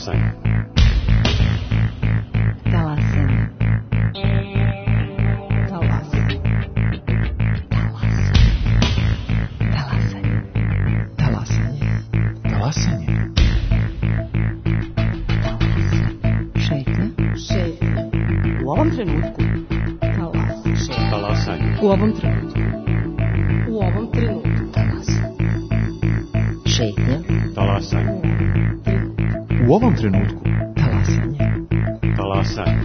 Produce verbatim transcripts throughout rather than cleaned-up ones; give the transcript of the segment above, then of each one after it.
Talasanje. Talasanje. Talasanje. Talasanje. Talasanje. Talasanje. Šetnja. Šetnja. U ovom trenutku. Talasanje. Talasanje. U ovom trenutku. U ovom trenutku. Talasanje. Šetnja. Talasanje. U ovom trenutku. Talasanje. Talasanje.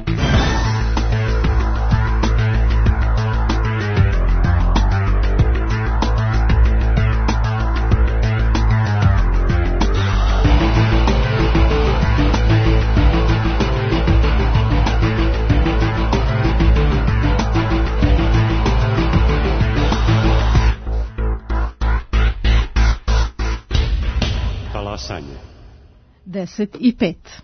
Talasanje. Deset i pet.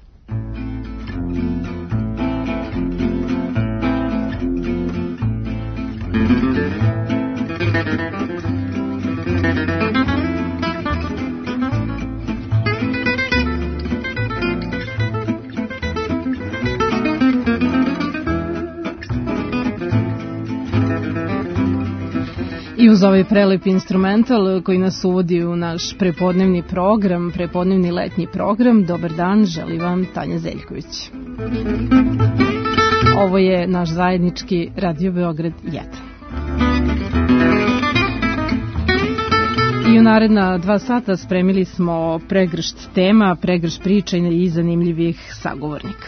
I uz ovaj prelep instrumental koji nas uvodi u naš prepodnevni program, prepodnevni letnji program, dobar dan, želi vam Tanja Zeljković. Ovo je naš zajednički Radio Beograd jedan. I u naredna dva sata spremili smo pregršt tema, pregršt priča i zanimljivih sagovornika.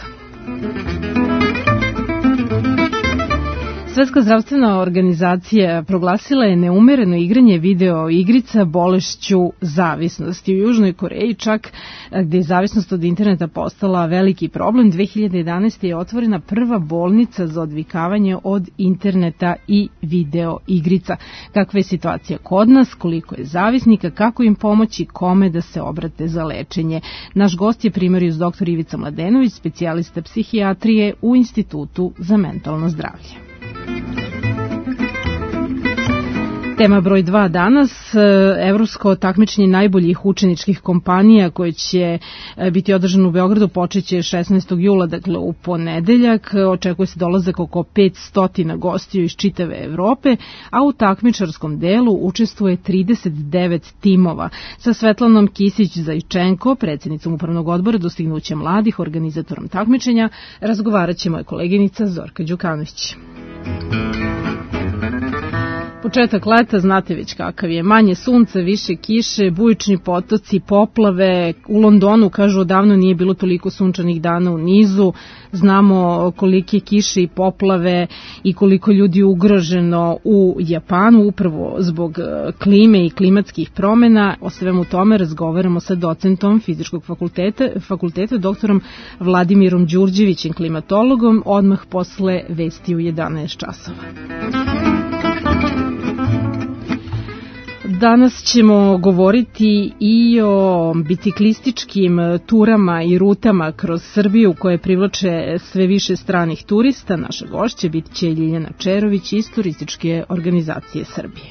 Svetska zdravstvena organizacija proglasila je neumereno igranje video igrica bolešću zavisnosti. U Južnoj Koreji čak, gde je zavisnost od interneta postala veliki problem, dve hiljade jedanaeste. je otvorena prva bolnica za odvikavanje od interneta i video igrica. Kakva je situacija kod nas, koliko je zavisnika, kako im pomoći, kome da se obrate za lečenje. Naš gost je primarijus doktor Ivica Mladenović, specijalista psihijatrije u Institutu za mentalno zdravlje. Tema broj dva danas, evropsko takmičenje najboljih učeničkih kompanija koje će biti održano u Beogradu, počeće šesnaestog jula, dakle u ponedeljak. Očekuje se dolazak oko petsto gostiju iz čitave Evrope, a u takmičarskom delu učestvuje trideset devet timova. Sa Svetlanom Kisić-Zajčenko, predsjednicom Upravnog odbora Dostignuća mladih, organizatorom takmičenja, razgovarat će moja koleginica Zorka Đukanović. Početak leta, znate već kakav je, manje sunca, više kiše, bujični potoci, poplave. U Londonu, kažu, odavno nije bilo toliko sunčanih dana u nizu. Znamo kolike kiše i poplave i koliko ljudi je ugroženo u Japanu upravo zbog klime i klimatskih promjena. O svemu tome razgovaramo sa docentom fizičkog fakulteta, fakulteta doktorom Vladimirom Đurđevićem, klimatologom, odmah posle vesti u jedanaest časova. Danas ćemo govoriti i o biciklističkim turama i rutama kroz Srbiju koje privlače sve više stranih turista. Naša gošća bit će Ljiljana Čerović iz Turističke organizacije Srbije.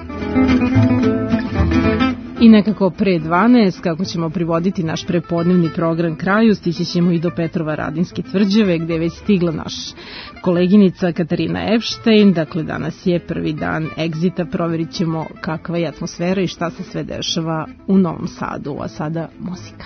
I nekako pre dvanaest, kako ćemo privoditi naš prepodnevni program kraju, stići ćemo i do Petrova Radinske tvrđave, gde je već stigla naš koleginica Katarina Epštajn. Dakle, danas je prvi dan egzita, proverit ćemo kakva je atmosfera i šta se sve dešava u Novom Sadu. A sada muzika.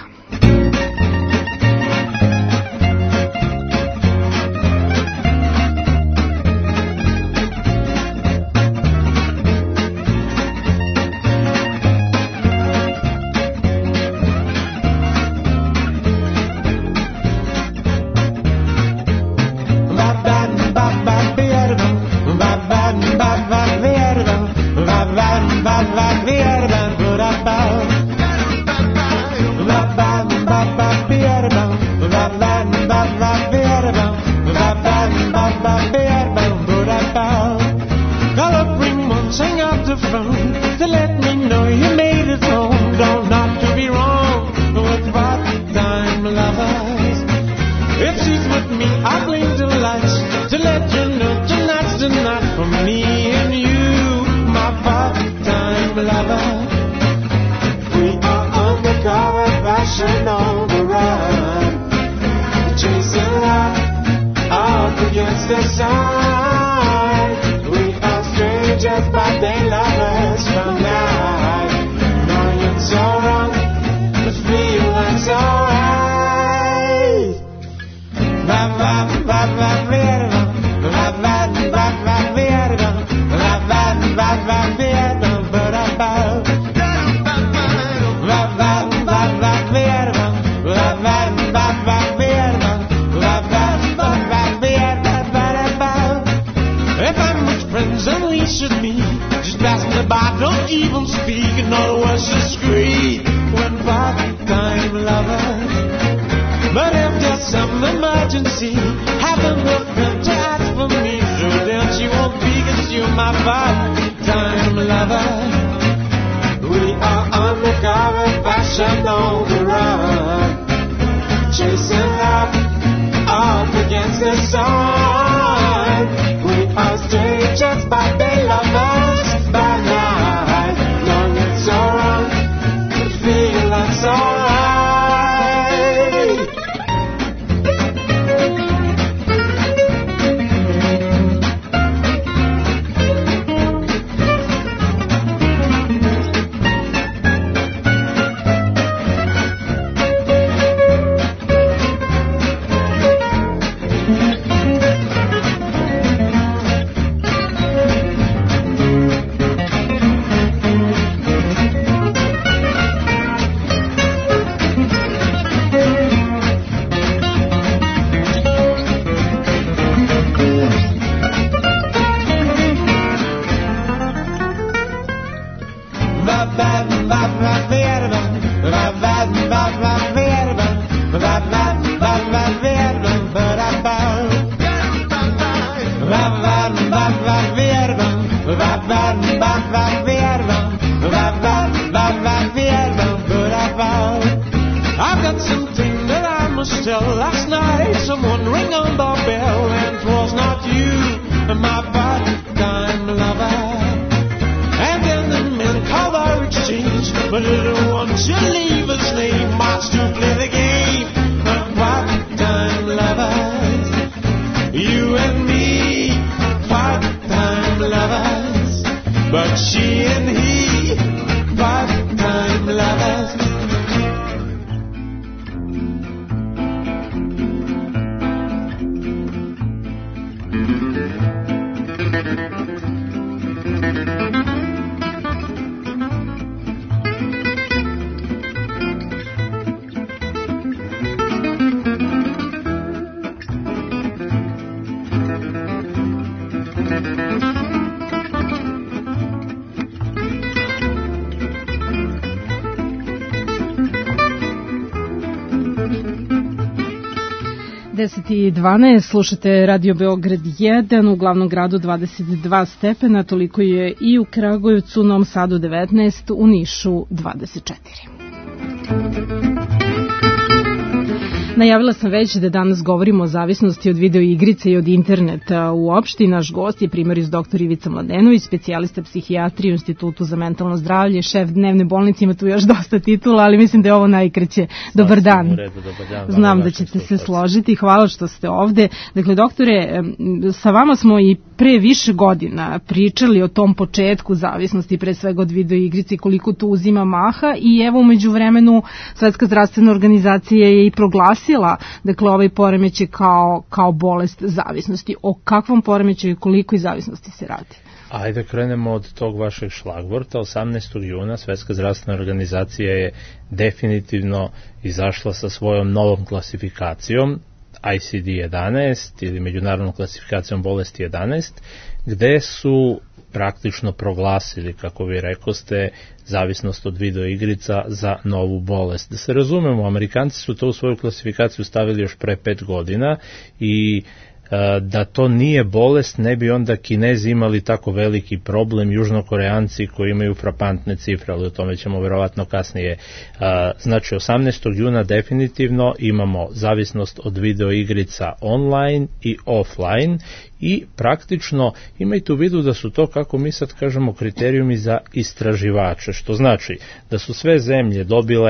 Lover, we are undercover, fashion on the run. the sun. We are strangers, but they love us from now. Knowing it's so wrong, but feeling so right. Ba ba ba ba ba ba ba ba ba ba ba ba ba ba. Should be just pass me by, don't even speak, no words discreet when part-time lovers. But if there's some emergency, having a friend to ask for me, sure then she won't be, cause you're my part-time lover. We are undercover, fashion on the run, chasing love up against the sun. We are strangers, but they love us by night. Long and so wrong, but feeling so right. I've got something that I must tell. Last night someone rang on the bell, and 'twas not you, my part-time lover. And then the men called our exchange, but I didn't want to leave his name. Wants to play the game of part-time lovers. You and me, part-time lovers. But she and he, part-time lovers. deset i dvanaest, slušate Radio Beograd jedan, u glavnom gradu dvadeset dva stepena, toliko je i u Kragujevcu, u Novom Sadu devetnaest, u Nišu dvadeset četiri. Najavila sam već da danas govorimo o zavisnosti od videoigrice i od interneta uopšte. Naš gost je primarijus doktor Ivica Mladenović, specijalista psihijatrije u Institutu za mentalno zdravlje, šef dnevne bolnice, ima tu još dosta titula, ali mislim da je ovo najkraće. Dobar dan. Znam da ćete se složiti. Hvala što ste ovde. Dakle, doktore, sa vama smo i pre više godina pričali o tom početku zavisnosti, pre svega od videoigrice, koliko tu uzima maha, i evo umeđu vremenu Svetska zdravstvena organizacija je i proglasila, dakle, ovaj poremećaj kao, kao bolest zavisnosti. O kakvom poremećaju i koliko i zavisnosti se radi? Ajde krenemo od tog vašeg šlagvorta. osamnaestog juna Svetska zdravstvena organizacija je definitivno izašla sa svojom novom klasifikacijom I C D jedanaest ili međunarodnom klasifikacijom bolesti jedanaest, gde su praktično proglasili, kako vi rekoste, zavisnost od videoigrica za novu bolest. Da se razumemo, Amerikanci su to u svoju klasifikaciju stavili još pre pet godina i da to nije bolest, ne bi onda Kinezi imali tako veliki problem, Južnokoreanci koji imaju frapantne cifre, ali o tome ćemo verovatno kasnije. Znači, osamnaestog juna definitivno imamo zavisnost od videoigrica online i offline i praktično imajte u vidu da su to, kako mi sad kažemo, kriterijumi za istraživače, što znači da su sve zemlje dobile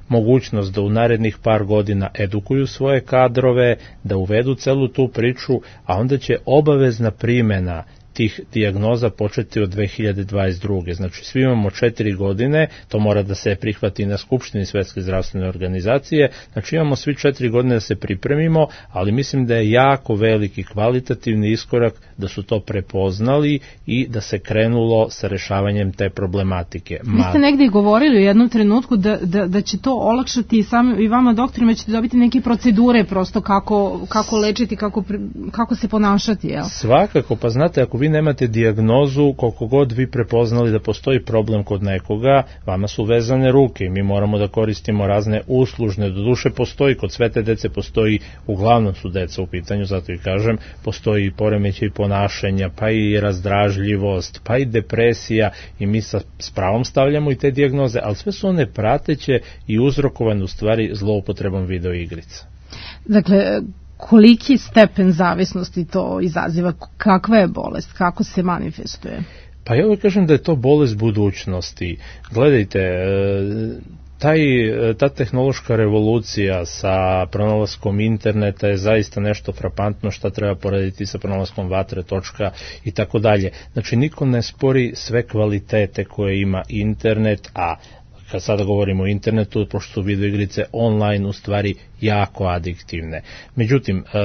mogućnost da u narednih par godina edukuju svoje kadrove, da uvedu celu tu priču, a onda će obavezna primjena tih dijagnoza početi od dve hiljade dvadeset druge. Znači, svi imamo četiri godine, to mora da se prihvati na Skupštini Svetske zdravstvene organizacije, znači imamo svi četiri godine da se pripremimo, ali mislim da je jako veliki kvalitativni iskorak da su to prepoznali i da se krenulo sa rešavanjem te problematike. Vi ste negdje govorili u jednom trenutku da, da, da će to olakšati i, sam, i vama doktorima ćete dobiti neke procedure prosto kako, kako lečiti, kako, kako se ponašati. Jel? Svakako, pa znate, ako vi nemate dijagnozu, koliko god vi prepoznali da postoji problem kod nekoga, vama su vezane ruke i mi moramo da koristimo razne uslužne, doduše postoji, kod sve te dece postoji, uglavnom su deca u pitanju, zato i kažem, postoji poremećaj ponašanja, pa i razdražljivost, pa i depresija i mi sa s pravom stavljamo i te dijagnoze, ali sve su one prateće i uzrokovane u stvari zloupotrebom videoigrica. Dakle, koliki stepen zavisnosti to izaziva? Kakva je bolest? Kako se manifestuje? Pa ja uvijek kažem da je to bolest budućnosti. Gledajte, taj, ta tehnološka revolucija sa pronalaskom interneta je zaista nešto frapantno što treba porediti sa pronalaskom vatre, točka i tako dalje. Znači, niko ne spori sve kvalitete koje ima internet, a kad sada govorimo o internetu, pošto su videoigrice online u stvari jako adiktivne. Međutim, e,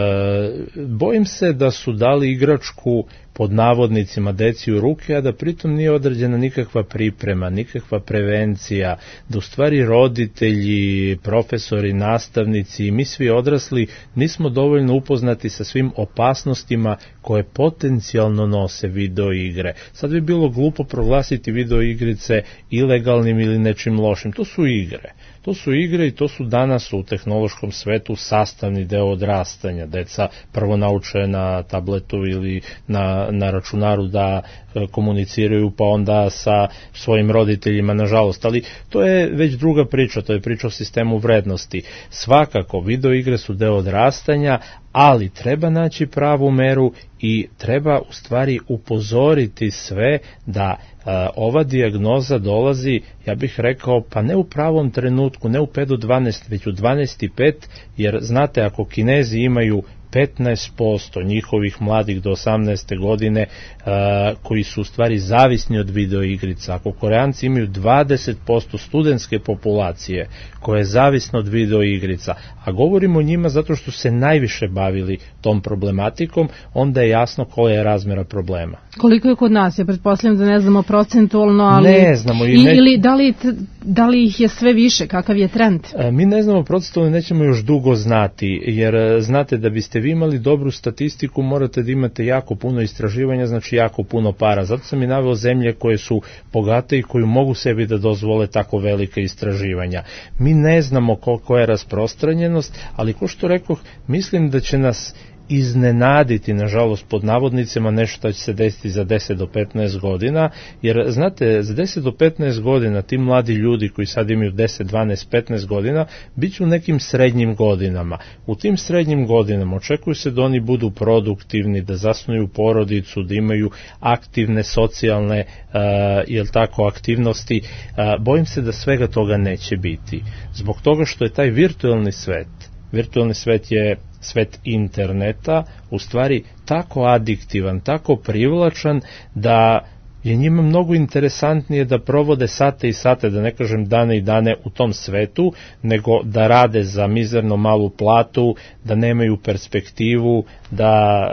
bojim se da su dali igračku pod navodnicima deci u ruke, a da pritom nije određena nikakva priprema, nikakva prevencija, da u stvari roditelji, profesori, nastavnici i mi svi odrasli nismo dovoljno upoznati sa svim opasnostima koje potencijalno nose videoigre. Sad bi bilo glupo proglasiti videoigrice ilegalnim ili nečim lošim. To su igre. To su igre i to su danas u tehnološkom svetu sastavni deo odrastanja. Deca prvo nauče na tabletu ili na, na računaru da e, komuniciraju, pa onda sa svojim roditeljima, nažalost. Ali to je već druga priča, to je priča o sistemu vrednosti. Svakako, videoigre su deo odrastanja, ali treba naći pravu meru i treba u stvari upozoriti sve da a, ova dijagnoza dolazi, ja bih rekao, pa ne u pravom trenutku, ne u pet do dvanaest, već u dvanaest i pet, jer znate, ako Kinezi imaju petnaest posto njihovih mladih do osamnaeste godine a, koji su u stvari zavisni od videoigrica, ako Koreanci imaju dvadeset posto studentske populacije koja je zavisna od videoigrica, a govorimo o njima zato što se najviše bavili tom problematikom, onda je jasno koja je razmera problema. Koliko je kod nas? Ja pretpostavljam da ne znamo procentualno, ali... Ne znamo. I ne... Ili da li, da li ih je sve više? Kakav je trend? A, mi ne znamo procentualno, nećemo još dugo znati, jer znate, da biste vi imali dobru statistiku, morate da imate jako puno istraživanja, znači jako puno para. Zato sam i naveo zemlje koje su bogate i koje mogu sebi da dozvole tako velike istraživanja. Mi ne znamo koliko je rasprostranjenost, ali ko što rekoh, mislim da će nas iznenaditi, nažalost, pod navodnicima, nešto će se desiti za deset do petnaest godina, jer, znate, za deset do petnaest godina ti mladi ljudi koji sad imaju deset, dvanaest, petnaest godina, bit će u nekim srednjim godinama. U tim srednjim godinama očekuju se da oni budu produktivni, da zasnuju porodicu, da imaju aktivne socijalne uh, jel tako, aktivnosti. Uh, bojim se da svega toga neće biti. Zbog toga što je taj virtualni svet, virtualni svet je svet interneta, u stvari tako adiktivan, tako privlačan da je njima mnogo interesantnije da provode sate i sate, da ne kažem dane i dane u tom svetu, nego da rade za mizerno malu platu, da nemaju perspektivu, da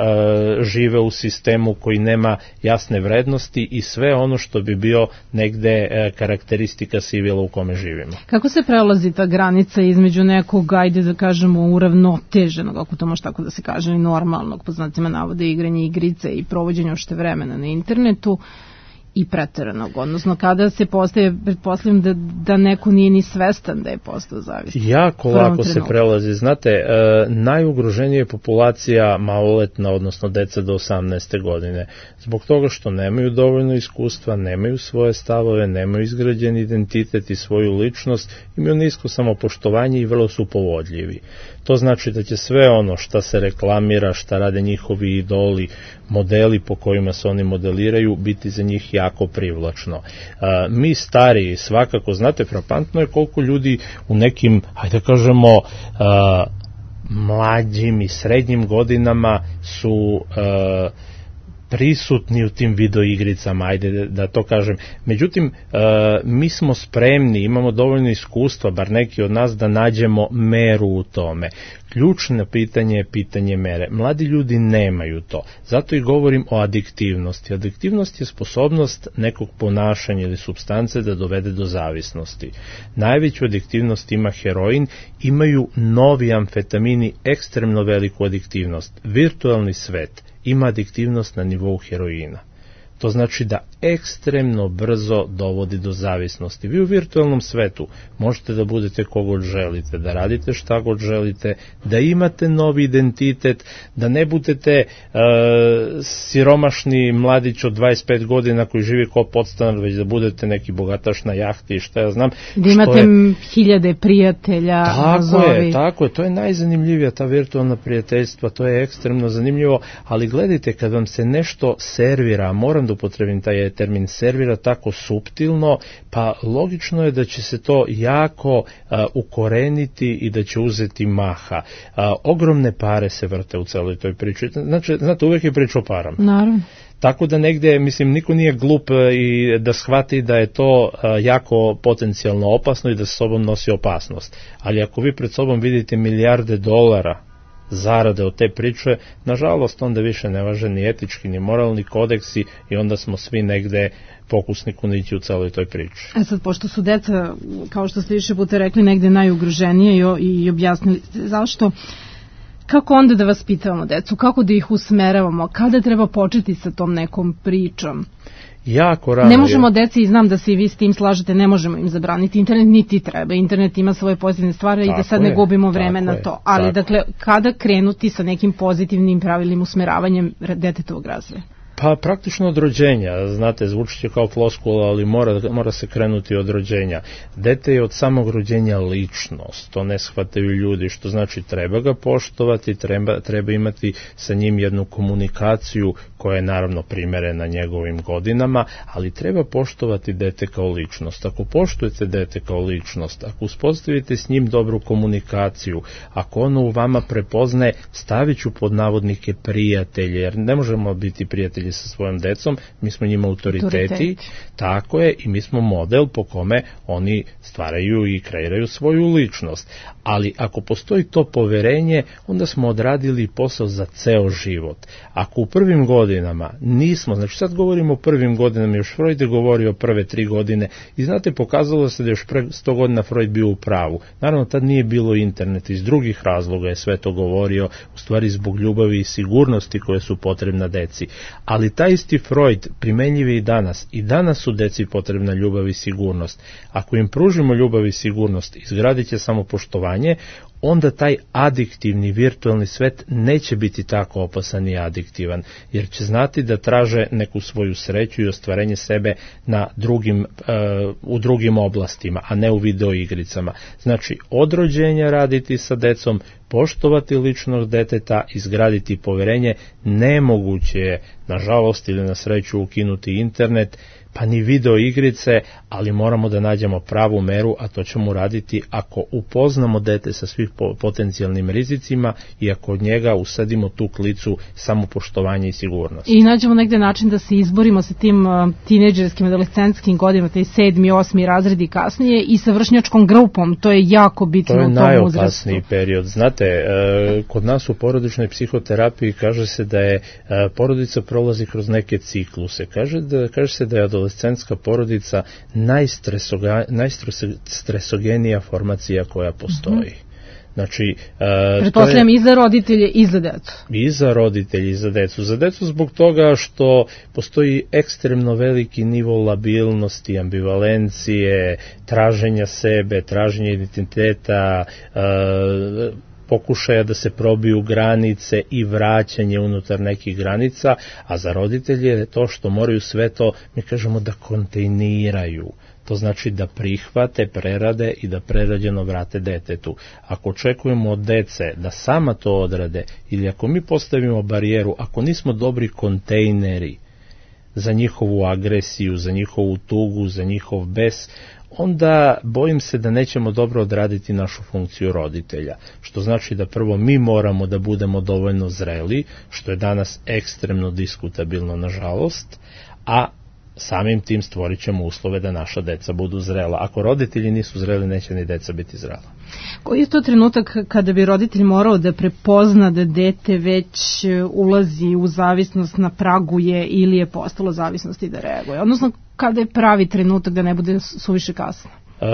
e, žive u sistemu koji nema jasne vrednosti i sve ono što bi bio negde e, karakteristika sivila u kome živimo. Kako se prelazi ta granica između nekog, ajde da kažemo, uravnoteženog, ako to može tako da se kaže, normalnog, po znacima navode, igranje igrice i provođenje ušte vremena na internetu, i preteranog, odnosno kada se postaje, pretpostavljam da, da neko nije ni svestan da je postao zavistan. Jako lako se prelazi. Znate, e, najugroženija je populacija maloletna, odnosno deca do osamnaeste godine. Zbog toga što nemaju dovoljno iskustva, nemaju svoje stavove, nemaju izgrađen identitet i svoju ličnost, imaju nisko samopoštovanje i vrlo su povodljivi. To znači da će sve ono šta se reklamira, šta rade njihovi idoli, modeli po kojima se oni modeliraju, biti za njih jako jako privlačno. A, mi stariji svakako, znate, frapantno je koliko ljudi u nekim, hajde kažemo, a, mlađim i srednjim godinama su a, prisutni u tim videoigricama, ajde da to kažem. Međutim, e, mi smo spremni, imamo dovoljno iskustva, bar neki od nas, da nađemo meru u tome. Ključno pitanje je pitanje mere. Mladi ljudi nemaju to. Zato i govorim o adiktivnosti. Adiktivnost je sposobnost nekog ponašanja ili supstance da dovede do zavisnosti. Najveću adiktivnost ima heroin, imaju novi amfetamini ekstremno veliku adiktivnost. Virtualni svet ima adiktivnost na nivou heroina. To znači da ekstremno brzo dovodi do zavisnosti. Vi u virtualnom svetu možete da budete kogod želite, da radite šta god želite, da imate novi identitet, da ne budete e, siromašni mladić od dvadeset pet godina koji živi kao podstanar, već da budete neki bogataš na jahti i šta ja znam. Da imate je... hiljade prijatelja. Tako nazovi. je, tako je. To je najzanimljivija ta virtualna prijateljstva, to je ekstremno zanimljivo, ali gledajte, kad vam se nešto servira, moram da upotrebim taj termin servira tako suptilno, pa logično je da će se to jako a, ukoreniti i da će uzeti maha. A, ogromne pare se vrte u celoj toj priči. Znači, znate, uvek je priča o parama. Naravno. Tako da negde, mislim, niko nije glup i da shvati da je to jako potencijalno opasno i da sa sobom nosi opasnost. Ali ako vi pred sobom vidite milijarde dolara zarade od te priče, nažalost onda više ne važe ni etički ni moralni kodeksi i onda smo svi negde pokusni kunići u celoj toj priči. E sad, pošto su deca, kao što ste više puta rekli, negde najugroženije i, i objasnili zašto, kako onda da vaspitavamo decu, kako da ih usmeravamo, kada treba početi sa tom nekom pričom? Jako rano. Ne možemo deci, i znam da se i vi s tim slažete, ne možemo im zabraniti internet, niti treba. Internet ima svoje pozitivne stvari i da sad je, ne gubimo vreme na je, to. Ali tako. dakle, kada krenuti sa nekim pozitivnim pravilnim usmeravanjem detetovog razvoja? Pa praktično od rođenja, znate, zvuči će kao floskula, ali mora, mora se krenuti od rođenja. Dete je od samog rođenja ličnost, to ne shvataju ljudi, što znači treba ga poštovati, treba, treba imati sa njim jednu komunikaciju koja je naravno primerena njegovim godinama, ali treba poštovati dete kao ličnost. Ako poštujete dete kao ličnost, ako uspostavite s njim dobru komunikaciju, ako ono u vama prepoznaje, stavit ću pod navodnike prijatelje, jer ne možemo biti prijatelji sa svojom decom, mi smo njima autoriteti, Autoriteti. Tako je, i mi smo model po kome oni stvaraju i kreiraju svoju ličnost. Ali ako postoji to poverenje, onda smo odradili posao za ceo život. Ako u prvim godinama nismo, znači sad govorimo o prvim godinama, još Freud je govorio o prve tri godine, i znate, pokazalo se da još pre sto godina Freud bio u pravu. Naravno, tad nije bilo interneta, iz drugih razloga je sve to govorio, u stvari zbog ljubavi i sigurnosti koje su potrebna deci. Ali taj isti Freud primenjiv je i danas. I danas su deci potrebna ljubav i sigurnost. Ako im pružimo ljubav i sigurnost, izgradit će samopoštovanje, onda taj adiktivni virtualni svet neće biti tako opasan i adiktivan, jer će znati da traže neku svoju sreću i ostvarenje sebe na drugim, uh, u drugim oblastima, a ne u videoigricama. Znači, od rođenja raditi sa decom, poštovati ličnost deteta, izgraditi poverenje, nemoguće je, nažalost ili na sreću, ukinuti internet, pa ni video igrice, ali moramo da nađemo pravu meru, a to ćemo raditi ako upoznamo dete sa svih potencijalnim rizicima i ako od njega usadimo tu klicu samopoštovanja i sigurnosti. I nađemo negde način da se izborimo sa tim uh, tinejdžerskim, adolescentskim godinama, taj sedmi, osmi razredi kasnije, i sa vršnjačkom grupom, to je jako bitno u tom uzrastu. To je najopasniji period. Znate, uh, kod nas u porodičnoj psihoterapiji kaže se da je uh, porodica prolazi kroz neke cikluse. Kaže, da, kaže se da je adolescentska porodica najstresogenija formacija koja postoji. Mm-hmm. Znači, uh, pretpostavljam i za roditelje i za decu. I za roditelje i za decu. Za decu zbog toga što postoji ekstremno veliki nivo labilnosti, ambivalencije, traženja sebe, traženja identiteta, uh, pokušaja da se probiju granice i vraćanje unutar nekih granica, a za roditelje je to što moraju sve to, mi kažemo, da kontejniraju. To znači da prihvate, prerade i da prerađeno vrate detetu. Ako očekujemo od dece da sama to odrade, ili ako mi postavimo barijeru, ako nismo dobri kontejneri za njihovu agresiju, za njihovu tugu, za njihov bes, onda bojim se da nećemo dobro odraditi našu funkciju roditelja. Što znači da prvo mi moramo da budemo dovoljno zreli, što je danas ekstremno diskutabilno, nažalost, a samim tim stvorit ćemo uslove da naša deca budu zrela. Ako roditelji nisu zreli, neće ni deca biti zrela. Koji je to trenutak kada bi roditelj morao da prepozna da dete već ulazi u zavisnost, na pragu je ili je postalo zavisnost i da reaguje? Odnosno, kada je pravi trenutak da ne bude suviše kasno? Uh,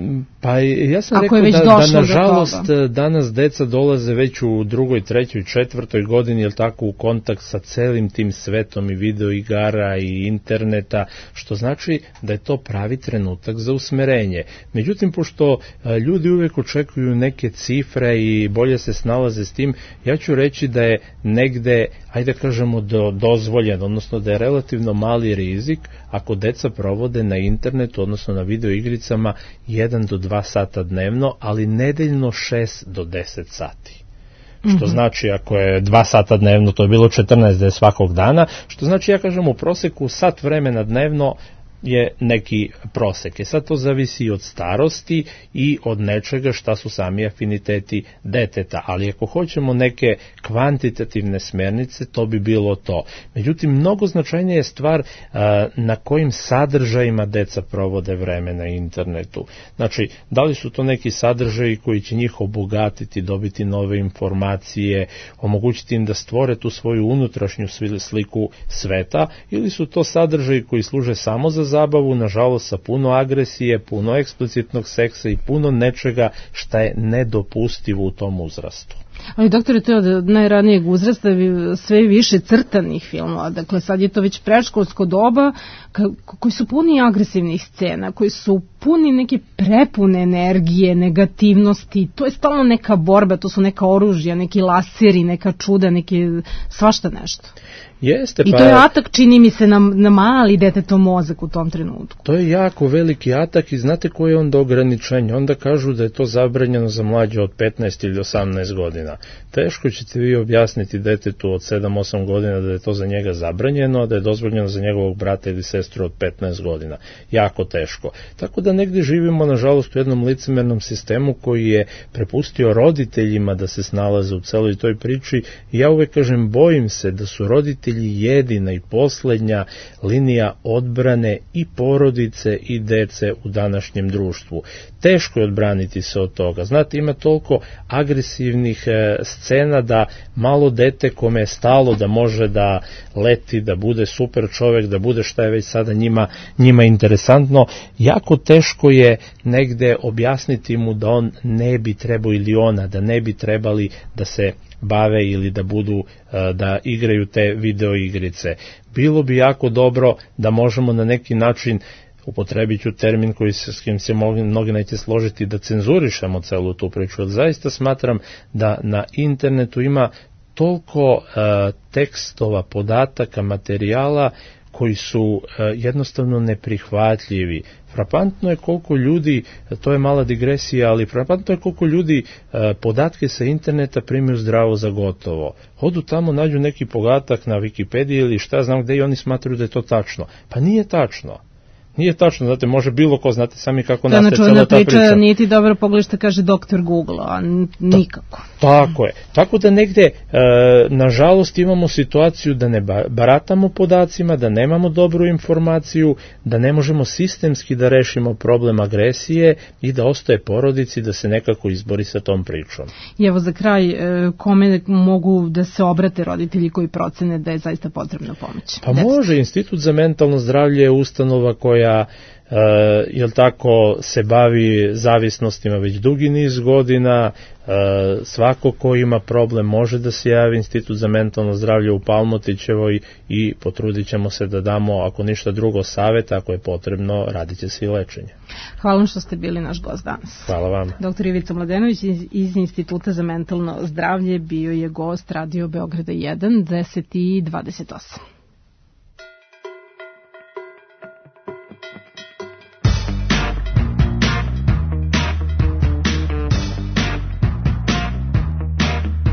pa ja sam Ako rekao da, da nažalost do danas deca dolaze već u drugoj, trećoj, četvrtoj godini, jel tako, u kontakt sa celim tim svetom i video igara i interneta, što znači da je to pravi trenutak za usmerenje. Međutim, pošto uh, ljudi uvek očekuju neke cifre i bolje se snalaze s tim, ja ću reći da je negde, ajde kažemo, do, dozvoljeno, odnosno da je relativno mali rizik ako deca provode na internetu, odnosno na video igricama, jedan do dva sata dnevno, ali nedeljno šest do deset sati. Što mm-hmm. znači, ako je dva sata dnevno, to je bilo četrnaest dana svakog dana, što znači, ja kažem, u proseku sat vremena dnevno je neki prosek. E sad to zavisi od starosti i od nečega šta su sami afiniteti deteta, ali ako hoćemo neke kvantitativne smernice, to bi bilo to. Međutim, mnogo značajnija je stvar a, na kojim sadržajima deca provode vreme na internetu. Znači, da li su to neki sadržaji koji će njih obogatiti, dobiti nove informacije, omogućiti im da stvore tu svoju unutrašnju sliku sveta, ili su to sadržaji koji služe samo za zabavu, nažalost sa puno agresije, puno eksplicitnog seksa i puno nečega šta je nedopustivo u tom uzrastu. Ali doktore, to je od najranijeg uzrasta sve više crtanih filmova, dakle sad je to već predškolsko doba koji su puni agresivnih scena, koji su puni neke prepune energije, negativnosti, to je stalno neka borba, to su neka oružja, neki laseri, neka čuda, neke svašta nešto. Jeste, I pa, to je atak, čini mi se, na, na mali detetov mozak u tom trenutku. To je jako veliki atak i znate koje je onda ograničenje? Onda kažu da je to zabranjeno za mlađe od petnaest ili osamnaest godina. Teško ćete vi objasniti detetu od sedam osam godina da je to za njega zabranjeno, a da je dozvoljeno za njegovog brata ili sestru od petnaest godina. Jako teško. Tako da negdje živimo, nažalost, u jednom licemernom sistemu koji je prepustio roditeljima da se snalaze u celoj toj priči. I ja uvek kažem, bojim se da su roditelji jedina i poslednja linija odbrane i porodice i dece u današnjem društvu. Teško je odbraniti se od toga. Znate, ima toliko agresivnih e, scena da malo dete kome je stalo da može da leti, da bude super čovek, da bude šta je već sada njima, njima interesantno, jako teško je negde objasniti mu da on ne bi trebao ili ona, da ne bi trebali da se bave ili da budu, da igraju te video igrice. Bilo bi jako dobro da možemo na neki način, upotrebit ću termin koji se, s kim se mnogi, mnogi neće složiti, da cenzurišemo celu tu priču. Jer zaista smatram da na internetu ima toliko uh, tekstova, podataka, materijala koji su uh, jednostavno neprihvatljivi. Frapantno je koliko ljudi, to je mala digresija, ali frapantno je koliko ljudi e, podatke sa interneta primaju zdravo za gotovo. Odu tamo, nađu neki podatak na Wikipediji ili šta znam gde i oni smatruju da je to tačno. Pa nije tačno. Nije tačno, znate, može bilo ko, znate sami kako nastaje cela ta priča. priča. Nije ti dobro pogledaj šta kaže doktor Google, a nikako. Ta, tako je. Tako da negde, e, nažalost, imamo situaciju da ne baratamo podacima, da nemamo dobru informaciju, da ne možemo sistemski da rešimo problem agresije i da ostaje porodici da se nekako izbori sa tom pričom. I evo za kraj, e, kome mogu da se obrate roditelji koji procene da je zaista potrebna pomoć? Pa Deca. Može, Institut za mentalno zdravlje je ustanova koja Uh, jel tako se bavi zavisnostima već dugi niz godina. Uh, svako ko ima problem može da se javi Institut za mentalno zdravlje u Palmotićevoj i potrudit ćemo se da damo, ako ništa drugo, savjet, ako je potrebno, radit će se i lečenje. Hvala vam što ste bili naš gost danas. Hvala vam. Doktor Ivica Mladenović iz, iz Instituta za mentalno zdravlje bio je gost Radio Beograda jedan, deset i dvadeset osam.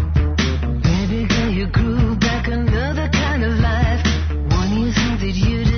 Grew back another kind of life. One you think that you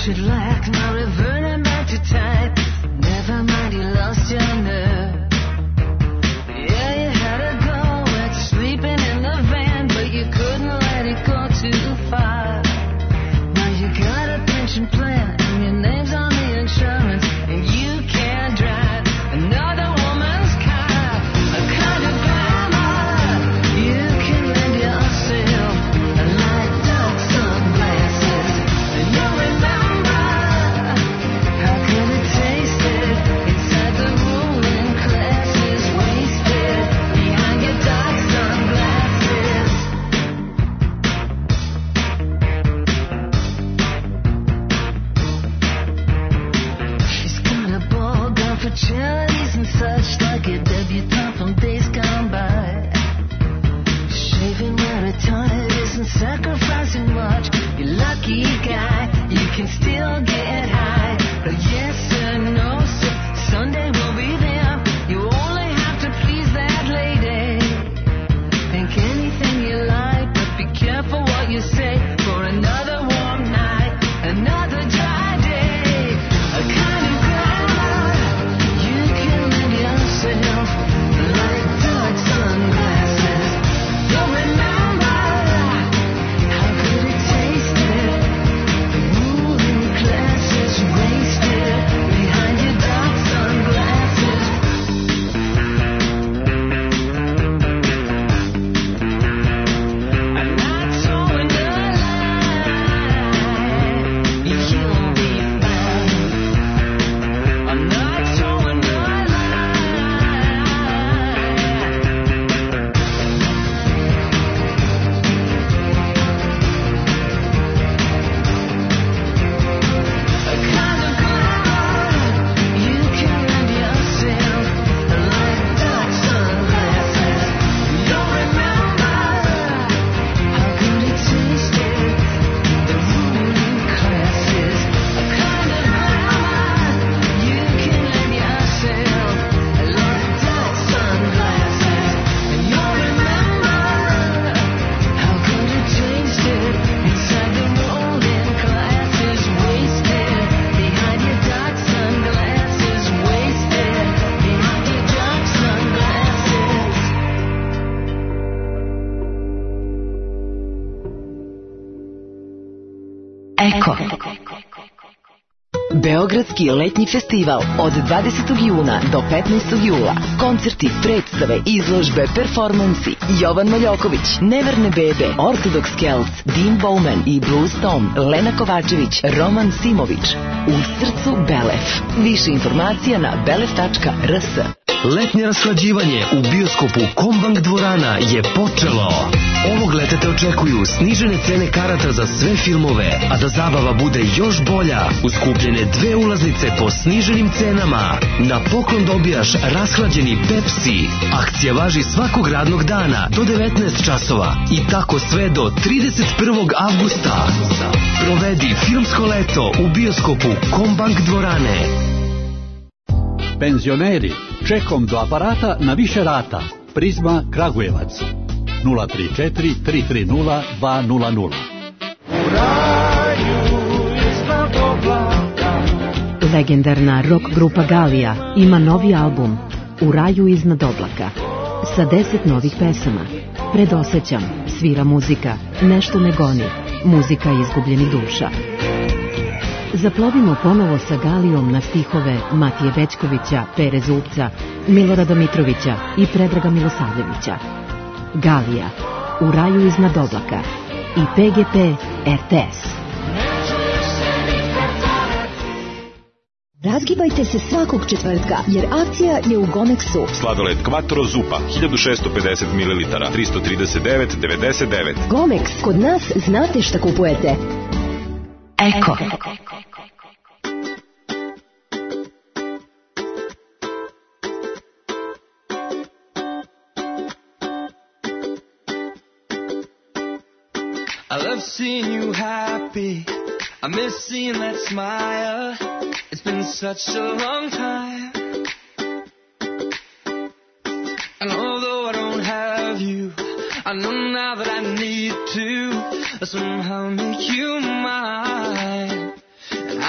should lack, now reverting back to type. Never mind, you lost your nerve. Yeah, you had a go at sleeping in the van, but you couldn't let it go too far. Now you got a pension plan, and your name's on the insurance, and you can't drive another woman's car. A kind of glamour you can lend yourself, like dark sunglasses. And you remember, how could it taste it inside the ruling classes, wasted behind your dark sunglasses. She's got a ball gown for charities and such, like a debutante from days gone by. Shaving where her time isn't sacrificing much. You lucky guy, you can still get high. But yes sir, no sir, Sunday will be there. You only have to please that lady. Think anything you like, but be careful what you say. For another warm night, another dry day. A kind of glamour you can lend yourself, like dark sunglasses. You'll remember, how could it taste it? The ruling classes wasted behind your dark sunglasses. I'm not towing the line, you'll be fine. I'm not towing the A kind of glamour you can lend yourself, like dark sunglasses. You'll remember, how good it tasted, the ruling classes. A kind of glamour you can lend yourself, like dark sunglasses. And you'll remember, how good it tasted inside the ruling classes, wasted behind your dark sunglasses, wasted behind your dark sunglasses. Eko. Beogradski letnji festival od dvadesetog juna do petnaestog jula. Koncerti, predstave, izložbe, performansi. Jovan Maljoković, Neverne bebe, Orthodox Celts, Dean Bowman i Blues Tom, Lena Kovačević, Roman Simović. U srcu Belef. Više informacija na belef tačka r s. Letnje rashlađivanje u bioskopu Kombank dvorana je počelo. Ovog leta te očekuju snižene cene karata za sve filmove, a da zabava bude još bolja, uskupljene dve ulaznice po sniženim cenama. Na poklon dobijaš rashlađeni Pepsi. Akcija važi svakog radnog dana do devetnaest časova i tako sve do trideset prvog avgusta. Provedi filmsko leto u bioskopu Kombank dvorane. Penzioneri, čekom do aparata na više rata. Prizma Kragujevac. nula tri četiri tri tri nula dva nula nula. Legendarna rock grupa Galija ima novi album U raju iznad oblaka sa deset novih pesama. Predosećam, svira muzika, nešto me goni, muzika izgubljenih duša. Zaplovimo ponovo sa Galijom na stihove Matije Bećkovića, Pere Zupca, Milorada Mitrovića i Predraga Milosavljevića. Galija, U raju iznad oblaka i P G P R T S. Razgibajte se svakog četvrtka, jer akcija je u Gomexu. Sladoled Quattro Zupa, hiljadu šessto pedeset mililitara, tristo trideset devet devedeset devet. Gomex, kod nas znate šta kupujete. Eko. I love seeing you happy. I miss seeing that smile. It's been such a long time. And although I don't have you, I know now that I need to somehow make you mine. And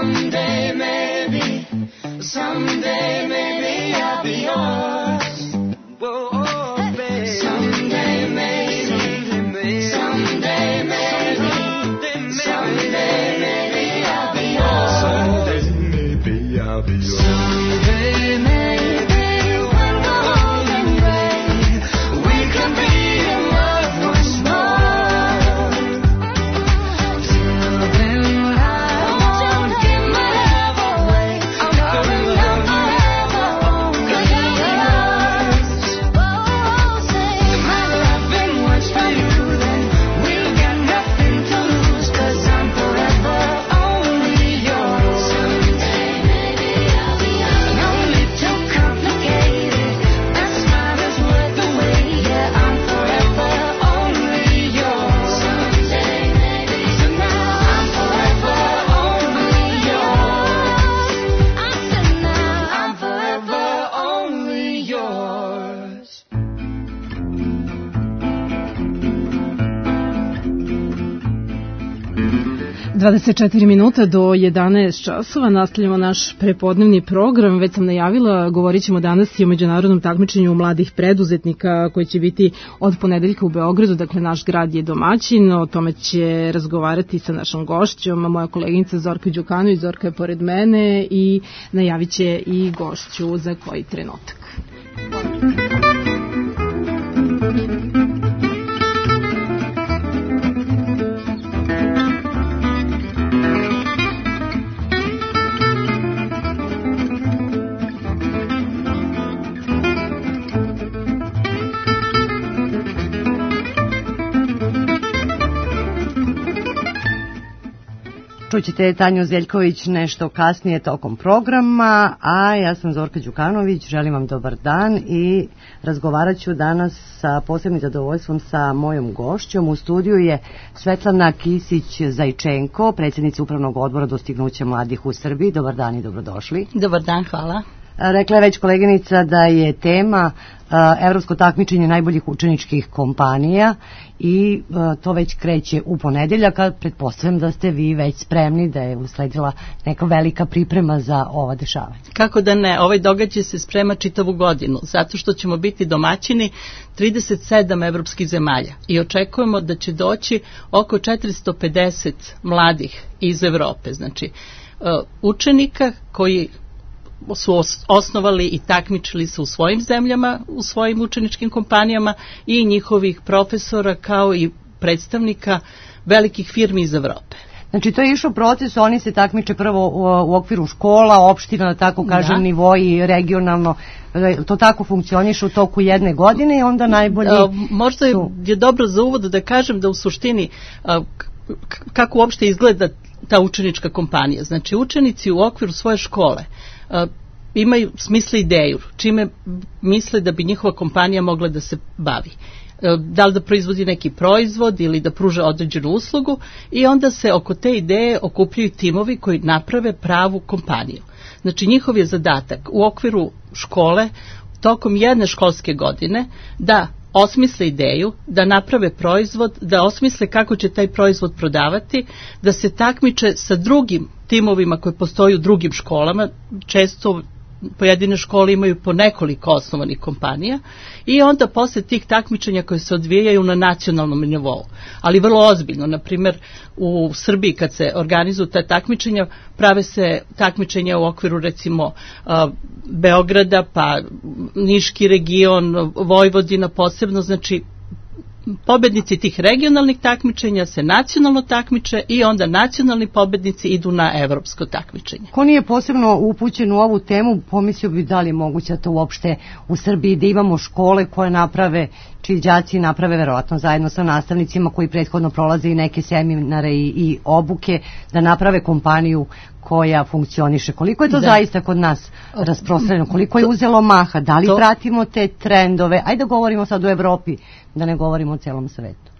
Someday maybe, someday maybe I'll be yours. Whoa, baby. Someday maybe, someday maybe, someday maybe I'll be yours. Someday maybe I'll be yours. Someday maybe when we're old and gray, we can be in love once more. Till then I won't give my love away. I'll love forever won't be yours. Oh, say my love ain't much for you, then we've got nothing to lose, 'cause I'm forever only yours. Someday maybe I'll be yours. No need too complicated. That smile is worth the wait. Yeah, I'm forever only yours. Someday maybe. So now I'm forever only yours. I said now I'm forever only yours. dvadeset četiri minuta do jedanaest časova, nastavljamo naš prepodnevni program. Već sam najavila, govorit ćemo danas i o međunarodnom takmičenju mladih preduzetnika koji će biti od ponedeljka u Beogradu, dakle naš grad je domaćin, o tome će razgovarati sa našom gošćom, moja koleginica Zorka Đukanović. Zorka je pored mene i najavit će i gošću za koji trenutak. Čućete Tanju Zeljković nešto kasnije tokom programa, a ja sam Zorka Đukanović, želim vam dobar dan i razgovarat ću danas sa posebnim zadovoljstvom sa mojom gošćom. U studiju je Svetlana Kisić-Zajčenko, predsjednica Upravnog odbora Dostignuća mladih u Srbiji. Dobar dan i dobrodošli. Dobar dan, hvala. Rekla je već koleginica da je tema uh, evropsko takmičenje najboljih učeničkih kompanija i uh, to već kreće u ponedeljak, a pretpostavljam da ste vi već spremni, da je usledila neka velika priprema za ova dešavanja. Kako da ne, ovaj događaj se sprema čitavu godinu, zato što ćemo biti domaćini trideset sedam evropskih zemalja i očekujemo da će doći oko četiristo pedeset mladih iz Evrope, znači uh, učenika koji su osnovali i takmičili se u svojim zemljama, u svojim učeničkim kompanijama i njihovih profesora kao i predstavnika velikih firmi iz Evrope. Znači to je išao proces, oni se takmiče prvo u, u okviru škola, opština, da tako kažem, da. Nivoji, regionalno, to tako funkcioniše u toku jedne godine i onda najbolji a, možda je, je dobro za uvod da kažem da u suštini a, k- kako uopšte izgleda ta učenička kompanija. Znači učenici u okviru svoje škole Uh, imaju smisle ideju, čime misle da bi njihova kompanija mogla da se bavi. Uh, da li da proizvodi neki proizvod ili da pruža određenu uslugu i onda se oko te ideje okupljaju timovi koji naprave pravu kompaniju. Znači njihov je zadatak u okviru škole tokom jedne školske godine da osmisle ideju, da naprave proizvod, da osmisle kako će taj proizvod prodavati, da se takmiče sa drugim timovima koji postoji u drugim školama, često pojedine škole imaju po nekoliko osnovanih kompanija i onda posle tih takmičenja koje se odvijaju na nacionalnom nivou, ali vrlo ozbiljno. Na primjer, u Srbiji kad se organizuju ta takmičenja, prave se takmičenja u okviru recimo Beograda, pa Niški region, Vojvodina posebno, znači pobednici tih regionalnih takmičenja se nacionalno takmiče i onda nacionalni pobednici idu na evropsko takmičenje. Ko nije posebno upućen u ovu temu, pomislio bi da li je moguće to uopšte u Srbiji da imamo škole koje naprave, čiji đaci naprave verovatno zajedno sa nastavnicima koji prethodno prolaze i neke seminare i, i obuke, da naprave kompaniju koja funkcioniše. Koliko je to da. zaista kod nas rasprostranjeno? Koliko je uzelo maha? Da li to... pratimo te trendove? Ajde da govorimo sad u Evropi, da ne govorimo o celom svetu.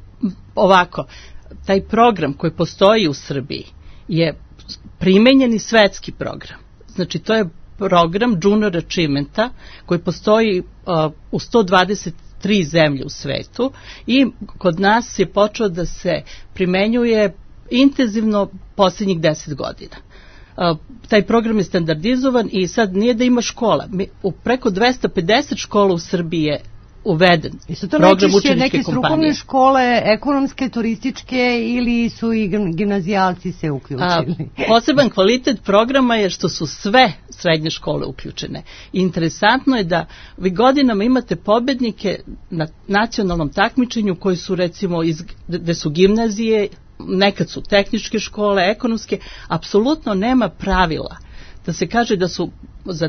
Ovako, taj program koji postoji u Srbiji je primenjeni svetski program. Znači, to je program Junior Achievementa koji postoji uh, u sto dvadeset tri zemlje u svetu i kod nas je počeo da se primenjuje intenzivno posljednjih deset godina. taj program je standardizovan i sad nije da ima škola. Mi, u preko dvesta pedeset škola u Srbiji je uveden program učeničke neke strukovne kompanije. Škole, ekonomske, turističke ili su i gimnazijalci se uključili? A, poseban kvalitet programa je što su sve srednje škole uključene. Interesantno je da vi godinama imate pobednike na nacionalnom takmičenju koji su recimo iz, gde su gimnazije, nekad su tehničke škole, ekonomske, apsolutno nema pravila da se kaže da su za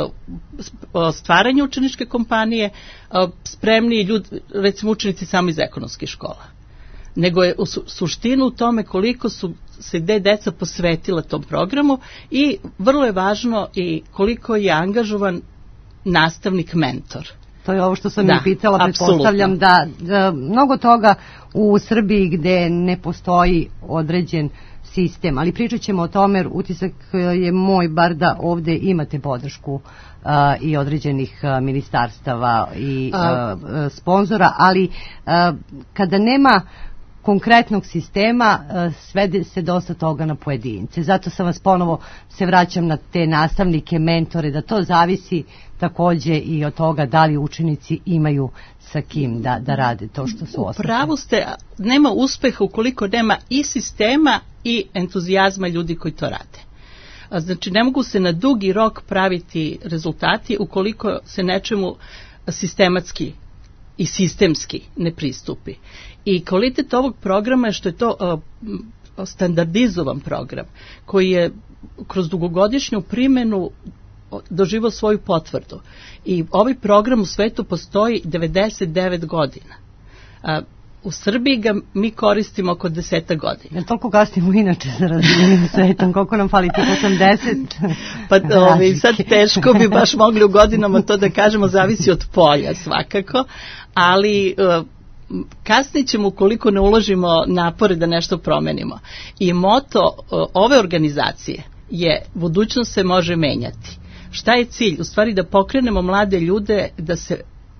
stvaranje učeničke kompanije spremni ljudi, recimo učenici samo iz ekonomskih škola. Nego je u suštinu u tome koliko su se gde deca posvetila tom programu i vrlo je važno i koliko je angažovan nastavnik mentor. To je ovo što sam da, i pitala, pretpostavljam da, da mnogo toga u Srbiji gde ne postoji određen sistem, ali pričat ćemo o tome, utisak je moj bar da ovde imate podršku uh, i određenih uh, ministarstava i uh, sponzora, ali uh, kada nema konkretnog sistema, uh, svede se dosta toga na pojedince. Zato sam vas ponovo se vraćam na te nastavnike, mentore, da to zavisi takođe i od toga da li učenici imaju sa kim da, da rade to što su osnovni. Pravo ste, nema uspeha ukoliko nema i sistema i entuzijazma ljudi koji to rade. Znači, ne mogu se na dugi rok praviti rezultati ukoliko se nečemu sistematski i sistemski ne pristupi. I kvalitet ovog programa je što je to uh, standardizovan program koji je kroz dugogodišnju primjenu doživao svoju potvrdu. I ovaj program u svetu postoji devedeset devet godina. Uh, U Srbiji ga mi koristimo oko deseta godina. Jel toliko kasnimo inače za razvijenim svetom? Koliko nam fali tih osamdeset? Pa ovi, sad teško bi baš mogli u godinama to da kažemo, zavisi od polja svakako, ali uh, kasnije ćemo ukoliko ne uložimo napore da nešto promenimo. I moto uh, ove organizacije je budućnost se može menjati. Šta je cilj? U stvari da pokrenemo mlade ljude da se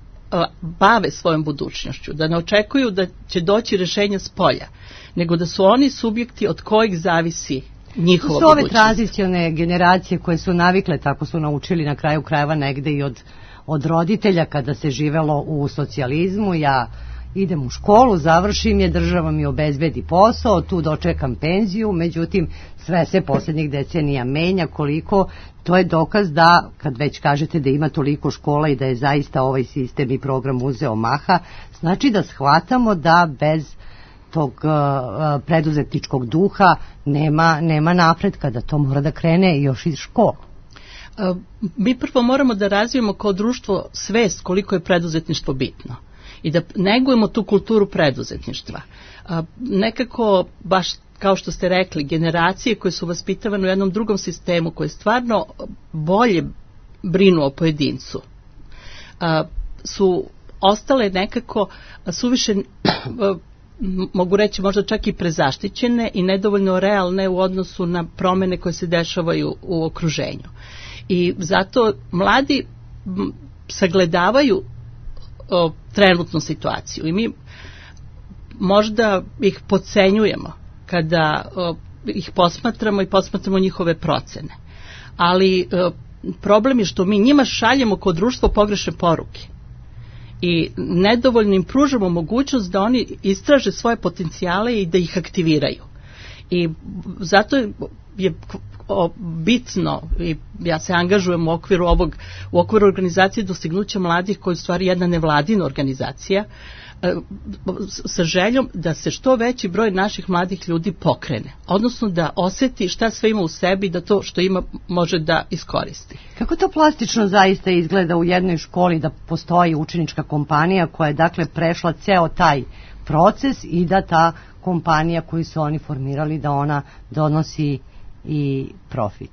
bave svojom budućnošću, da ne očekuju da će doći rešenja s polja, nego da su oni subjekti od kojih zavisi njihova budućnost. To su ove tranzicione generacije koje su navikle, tako su naučili na kraju krajeva negde i od, od roditelja kada se živelo u socijalizmu. Ja idem u školu, završim je, država mi obezbedi posao, tu dočekam penziju, međutim sve se posljednjih decenija menja. Koliko, to je dokaz da, kad već kažete da ima toliko škola i da je zaista ovaj sistem i program uzeo maha, znači da shvatamo da bez tog uh, preduzetničkog duha nema, nema napretka, da to mora da krene još iz škola. Uh, mi prvo moramo da razvijemo kao društvo svest koliko je preduzetništvo bitno i da negujemo tu kulturu preduzetništva. A, nekako, baš kao što ste rekli, generacije koje su vaspitavane u jednom drugom sistemu, koje stvarno bolje brinu o pojedincu, a, su ostale nekako suviše, a, mogu reći možda čak i prezaštićene i nedovoljno realne u odnosu na promene koje se dešavaju u okruženju. I zato mladi m, sagledavaju o, trenutnu situaciju i mi možda ih podcenjujemo kada o, ih posmatramo i posmatramo njihove procene. Ali o, problem je što mi njima šaljemo kao društvo pogrešne poruke i nedovoljno im pružamo mogućnost da oni istraže svoje potencijale i da ih aktiviraju. I zato je bitno, i ja se angažujem u okviru ovog, u okviru organizacije Dostignuća mladih, koja je u stvari jedna nevladina organizacija, sa željom da se što veći broj naših mladih ljudi pokrene, odnosno da osjeti šta sve ima u sebi, da to što ima može da iskoristi. Kako to plastično zaista izgleda u jednoj školi da postoji učenička kompanija koja je dakle prešla ceo taj proces i da ta kompanija koju su oni formirali, da ona donosi i profit?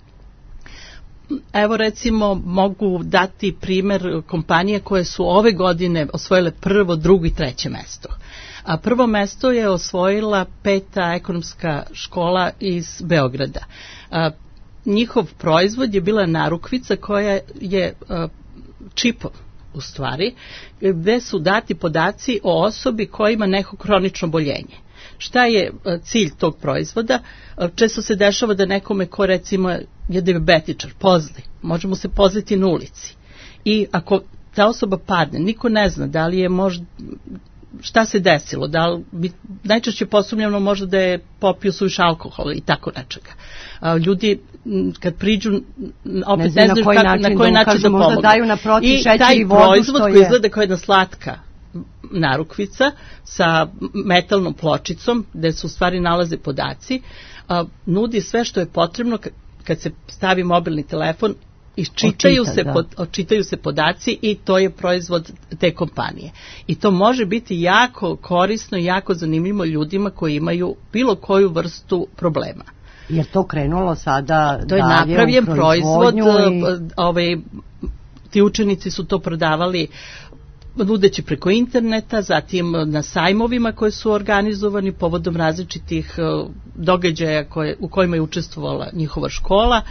Evo recimo mogu dati primer kompanije koje su ove godine osvojile prvo, drugo i treće mesto. A prvo mesto je osvojila Peta ekonomska škola iz Beograda. A, njihov proizvod je bila narukvica koja je a, čipom u stvari, gde su dati podaci o osobi koja ima neko hronično boljenje. Šta je cilj tog proizvoda? Često se dešava da nekome ko recimo je dijabetičar, pozli, može mu se pozliti na ulici. I ako ta osoba padne, niko ne zna da li je možda, šta se desilo, da li bi, najčešće posumnjeno možda da je popio suviše alkohola i tako nečega. Ljudi kad priđu opet ne, ne znaju kako, način, na koji da način da pomogu. I taj vodu, proizvod koji je... izgleda kao jedna slatka narukvica sa metalnom pločicom gde se u stvari nalaze podaci, a, nudi sve što je potrebno kad se stavi mobilni telefon, Iščitaju se, pod, očitaju se podaci i to je proizvod te kompanije. I to može biti jako korisno i jako zanimljivo ljudima koji imaju bilo koju vrstu problema. Jer to krenulo sada to je napravljen proizvod, i... ovaj, ti učenici su to prodavali nudeći preko interneta, zatim na sajmovima koji su organizovani povodom različitih događaja koje, u kojima je učestvovala njihova škola,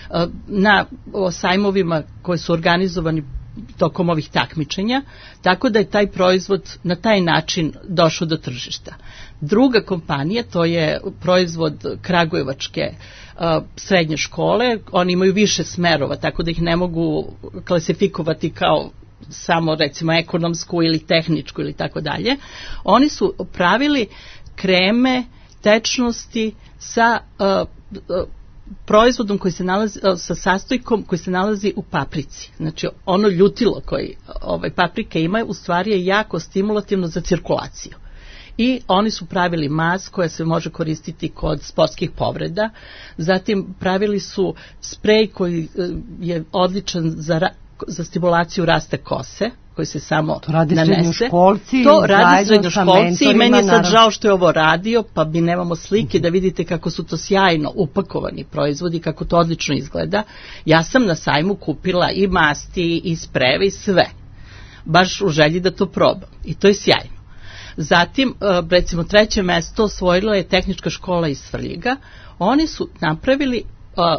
na sajmovima koji su organizovani tokom ovih takmičenja, tako da je taj proizvod na taj način došao do tržišta. Druga kompanija, to je proizvod kragujevačke uh, srednje škole, oni imaju više smerova, tako da ih ne mogu klasifikovati kao samo recimo ekonomsku ili tehničku ili tako dalje. Oni su pravili kreme tečnosti sa uh, uh, proizvodom koji se nalazi, sa sastojkom koji se nalazi u paprici. Znači ono ljutilo koji ovaj, paprika ima u stvari je jako stimulativno za cirkulaciju. I oni su pravili mast koja se može koristiti kod sportskih povreda. Zatim pravili su sprej koji je odličan za, za stimulaciju rasta kose, koji se samo to radi nanese. Srednjoškolci, to radi srednjoškolci i meni je sad naravno žao što je ovo radio, pa mi nemamo slike da vidite kako su to sjajno upakovani proizvodi, kako to odlično izgleda. Ja sam na sajmu kupila i masti i spreve i sve. Baš u želji da to probam. I to je sjajno. Zatim, recimo, treće mesto osvojila je tehnička škola iz Svrljiga. Oni su napravili uh,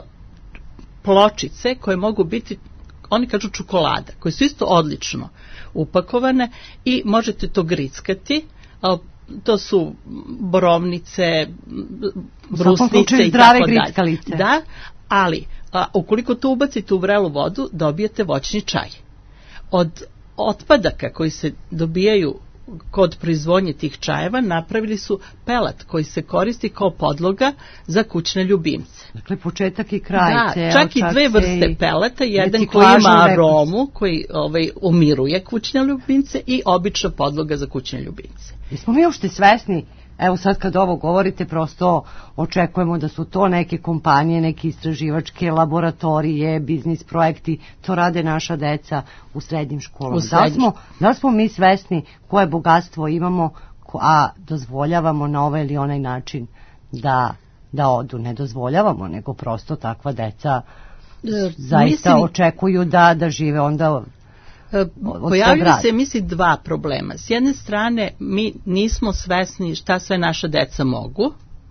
pločice koje mogu biti, oni kažu čokolada, koje su isto odlično upakovane i možete to grickati. To su borovnice, brusnice i tako dalje. Da, ali a, ukoliko to ubacite u vrelu vodu, dobijete voćni čaj. Od otpadaka koji se dobijaju kod proizvodnje tih čajeva napravili su pelat koji se koristi kao podloga za kućne ljubimce. Dakle, početak i kraj. Da, ceo, čak i dve vrste peleta, jedan koji ima aromu, koji ovaj, umiruje kućne ljubimce i obična podloga za kućne ljubimce. Jesmo mi uopšte svesni, evo sad kad ovo govorite, prosto očekujemo da su to neke kompanije, neke istraživačke laboratorije, biznis projekti, to rade naša deca u srednjim školama. Da li smo, da li smo mi svesni koje bogatstvo imamo, a dozvoljavamo na ovaj ili onaj način da, da odu? Ne dozvoljavamo, nego prosto takva deca zaista Mislim, očekuju da, da žive onda pojavljaju se, mislim, dva problema. S jedne strane, mi nismo svesni šta sve naša deca mogu.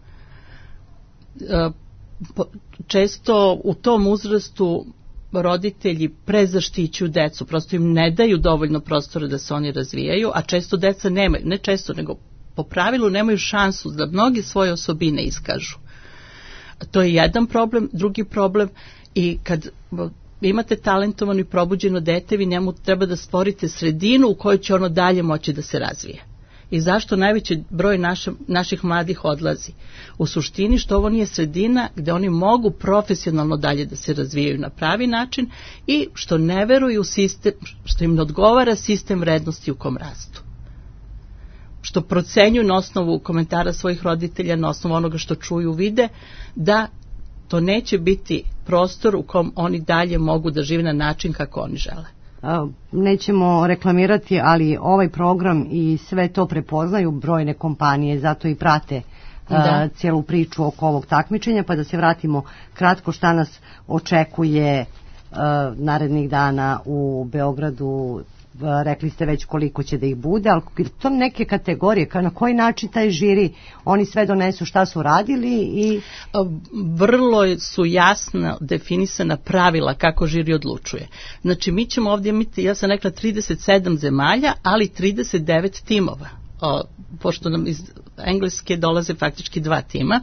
Često u tom uzrastu roditelji prezaštićuju decu, prosto im ne daju dovoljno prostora da se oni razvijaju, a često deca nemaju, ne često, nego po pravilu nemaju šansu da mnoge svoje osobine iskažu. To je jedan problem. Drugi problem, i kad imate talentovano i probuđeno dete, vi njemu treba da stvorite sredinu u kojoj će ono dalje moći da se razvije. I zašto najveći broj naša, naših mladih odlazi? U suštini što ovo nije sredina gde oni mogu profesionalno dalje da se razvijaju na pravi način i što ne veruju u sistem, što im ne odgovara sistem vrednosti u kom rastu. Što procenjuju na osnovu komentara svojih roditelja, na osnovu onoga što čuju, vide, da to neće biti prostor u kom oni dalje mogu da žive na način kako oni žele. Nećemo reklamirati, ali ovaj program i sve to prepoznaju brojne kompanije, zato i prate da. cijelu priču oko ovog takmičenja, pa da se vratimo kratko šta nas očekuje narednih dana u Beogradu. Rekli ste već koliko će da ih bude, ali to neke kategorije, na koji način taj žiri, oni sve donesu šta su radili i... Vrlo su jasno definisana pravila kako žiri odlučuje. Znači mi ćemo ovdje imati, ja sam rekla trideset sedam zemalja, ali trideset devet timova. o, pošto nam iz Engleske dolaze faktički dva tima,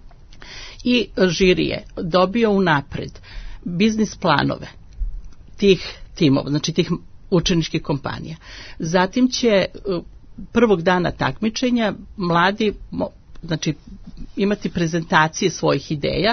i žiri je dobio unapred biznis planove tih timova, znači tih učeničkih kompanija. Zatim će prvog dana takmičenja mladi, znači, imati prezentacije svojih ideja.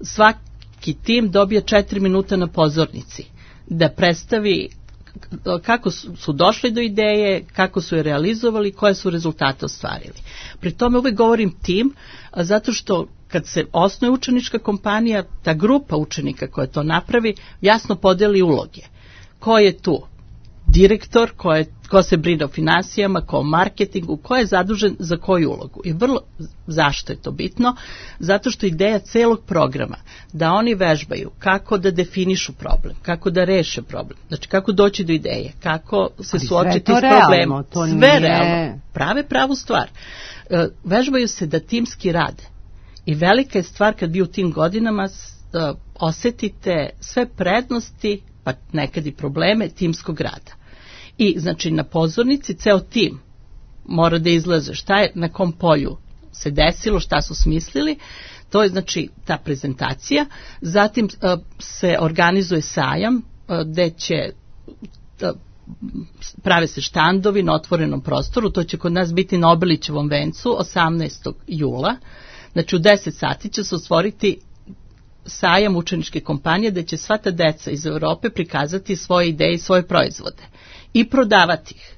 Svaki tim dobije četiri minuta na pozornici da predstavi kako su došli do ideje, kako su je realizovali, koje su rezultate ostvarili. Pri tome uvijek govorim tim, zato što kad se osnuje učenička kompanija, ta grupa učenika koja to napravi, jasno podeli uloge. Ko je tu direktor, ko, je, ko se brine o finansijama, ko o marketingu, ko je zadužen za koju ulogu. I vrlo, zašto je to bitno? Zato što ideja celog programa da oni vežbaju kako da definišu problem, kako da reše problem, znači kako doći do ideje, kako se suočiti s problemom. Sve nije... realno. Prave pravu stvar. Vežbaju se da timski rade. I velika je stvar kad vi u tim godinama uh, osetite sve prednosti, pa nekad i probleme timskog rada. I znači na pozornici ceo tim mora da izlaze šta je na kom polju se desilo, šta su smislili. To je znači ta prezentacija. Zatim uh, se organizuje sajam uh, gde će uh, prave se štandovi na otvorenom prostoru. To će kod nas biti na Obilićevom vencu osamnaestog jula. Znači u deset sati će se otvoriti sajam učeničke kompanije gde će sva ta deca iz Europe prikazati svoje ideje i svoje proizvode i prodavati ih.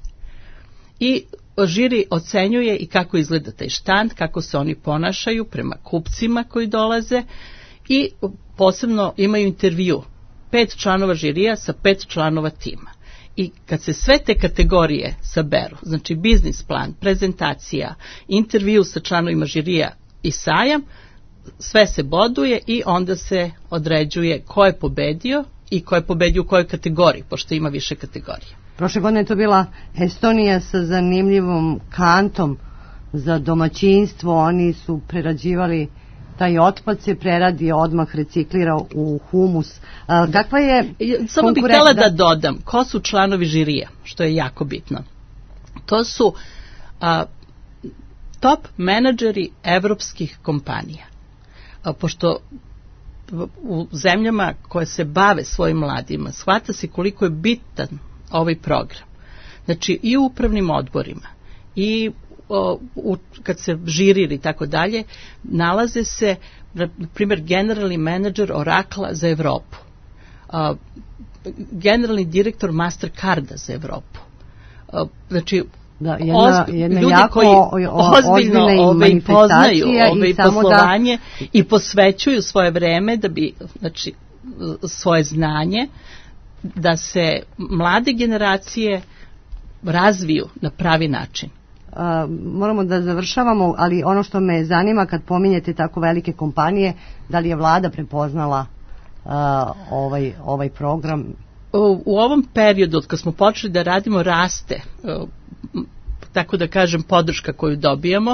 I žiri ocenjuje i kako izgleda taj štand, kako se oni ponašaju prema kupcima koji dolaze i posebno imaju intervju pet članova žirija sa pet članova tima. I kad se sve te kategorije saberu, znači biznis plan, prezentacija, intervju sa članovima žirija i sajam, sve se boduje i onda se određuje ko je pobedio i ko je pobedio u kojoj kategoriji, pošto ima više kategorija. Prošle godine je to bila Estonija sa zanimljivom kantom za domaćinstvo. Oni su prerađivali taj otpad, se preradi, odmah reciklira u humus. A, kakva je Samo konkuren... bih htjela da dodam ko su članovi žirija, što je jako bitno. To su a, top menadžeri evropskih kompanija. A, pošto u zemljama koje se bave svojim mladima, shvata se koliko je bitan ovaj program. Znači i u upravnim odborima i o, u, kad se žiriri i tako dalje, nalaze se, na primjer, generalni menadžer Oracle za Evropu, a, generalni direktor Mastercarda za Evropu. A, znači, da, jedna, jedna ljudi jako koji ozbiljno ove poznaju ove poslovanje da... i posvećuju svoje vreme da bi, znači, svoje znanje, da se mlade generacije razviju na pravi način. Uh, moramo da završavamo, ali ono što me zanima kad pominjete tako velike kompanije, da li je vlada prepoznala uh, ovaj, ovaj program? U, u ovom periodu od kad smo počeli da radimo raste, uh, tako da kažem, podrška koju dobijamo.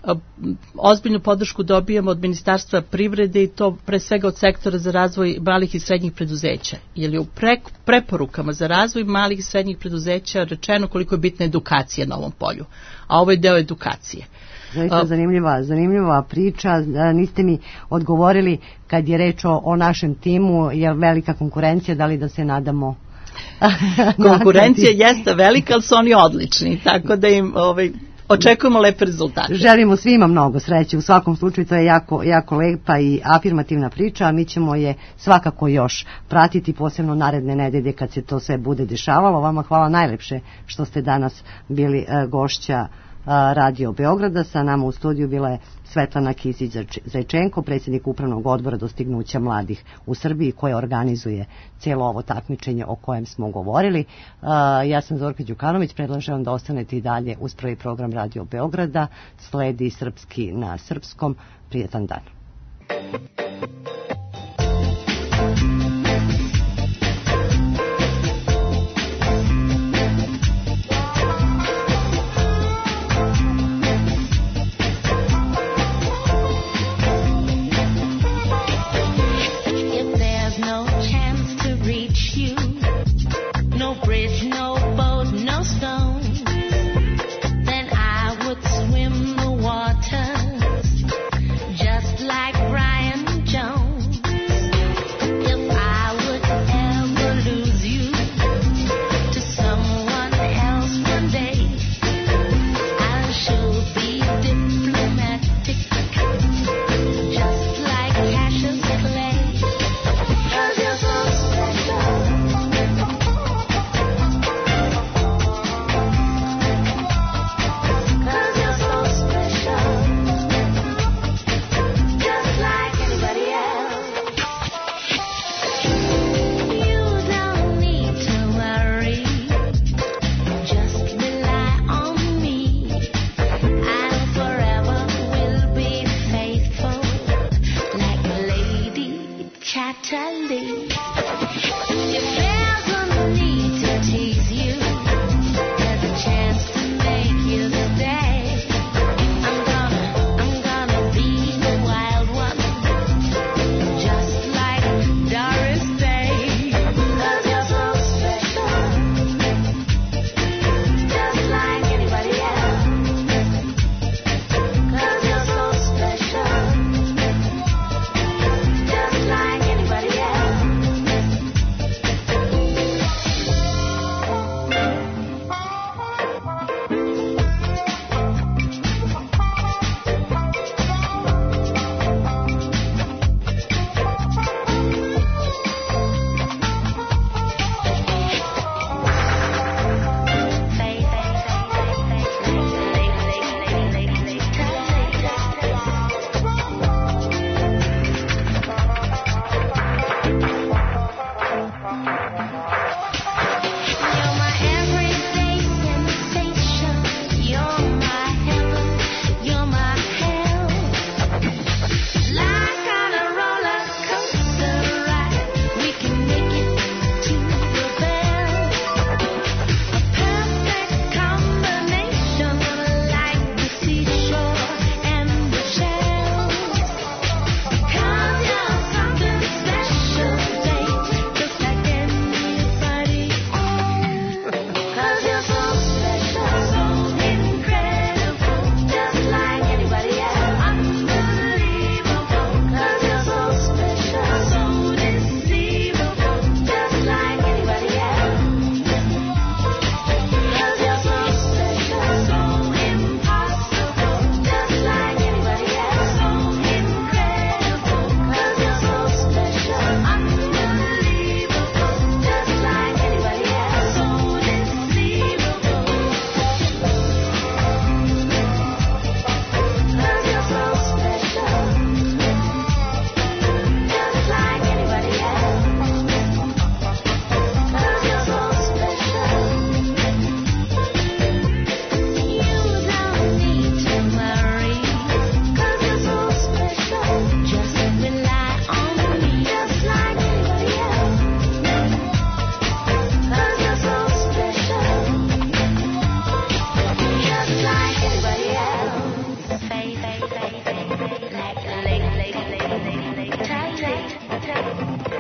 Ozbiljnu podršku dobijamo od Ministarstva privrede i to pre svega od sektora za razvoj malih i srednjih preduzeća. Jer je u pre, preporukama za razvoj malih i srednjih preduzeća rečeno koliko je bitna edukacija na ovom polju. A ovo je deo edukacije. Zaista zanimljiva, zanimljiva priča. Niste mi odgovorili kad je reč o, o našem timu, je velika konkurencija, da li da se nadamo? Konkurencija jeste velika, ali su oni odlični, tako da im ovaj, očekujemo lepe rezultate. Želimo svima mnogo sreće, u svakom slučaju to je jako, jako lepa i afirmativna priča, a mi ćemo je svakako još pratiti, posebno naredne nedelje kad se to sve bude dešavalo. Vama hvala najlepše što ste danas bili uh, gošća Radio Beograda. Sa nama u studiju bila je Svetlana Kisić-Zajčenko, predsjednik Upravnog odbora dostignuća mladih u Srbiji, koja organizuje cijelo ovo takmičenje o kojem smo govorili. Ja sam Zorka Đukanović, predlažem da ostanete i dalje uz prvi program Radio Beograda. Sledi Srpski na srpskom. Prijetan dan. No bridge, no boat, no stone. Then I Catalina. If there's a need to tease you, there's a chance to make you stay. I'm gonna, I'm gonna be the wild one, just like Doris Day. 'Cause you're so special, just like anybody else. 'Cause you're so special, just like anybody else. You're my everyday sensation. You're my heaven. You're my hell. Like on a roller coaster ride, we can make it to the bell. A perfect combination, like the seashore and the shells. 'Cause you're something special, babe, just like anybody else. 'Cause you're so special, so incredible, just like anybody else. Unbelievable. 'Cause you're so special, so deceivable, just like anybody else. 'Cause you're so special, so impossible, just like anybody else. So incredible. 'Cause you're so special, unbelievable, just like anybody else. So deceivable. 'Cause you're so special, just like anybody else. 'Cause you're so special. You don't need to worry, 'cause you're so special. Just rely on me, just like anybody else. 'Cause you're so special, just like anybody else. Faith, faith, faith, faith, like a lady, lady, lady, lady, lady, tight, tight, tight.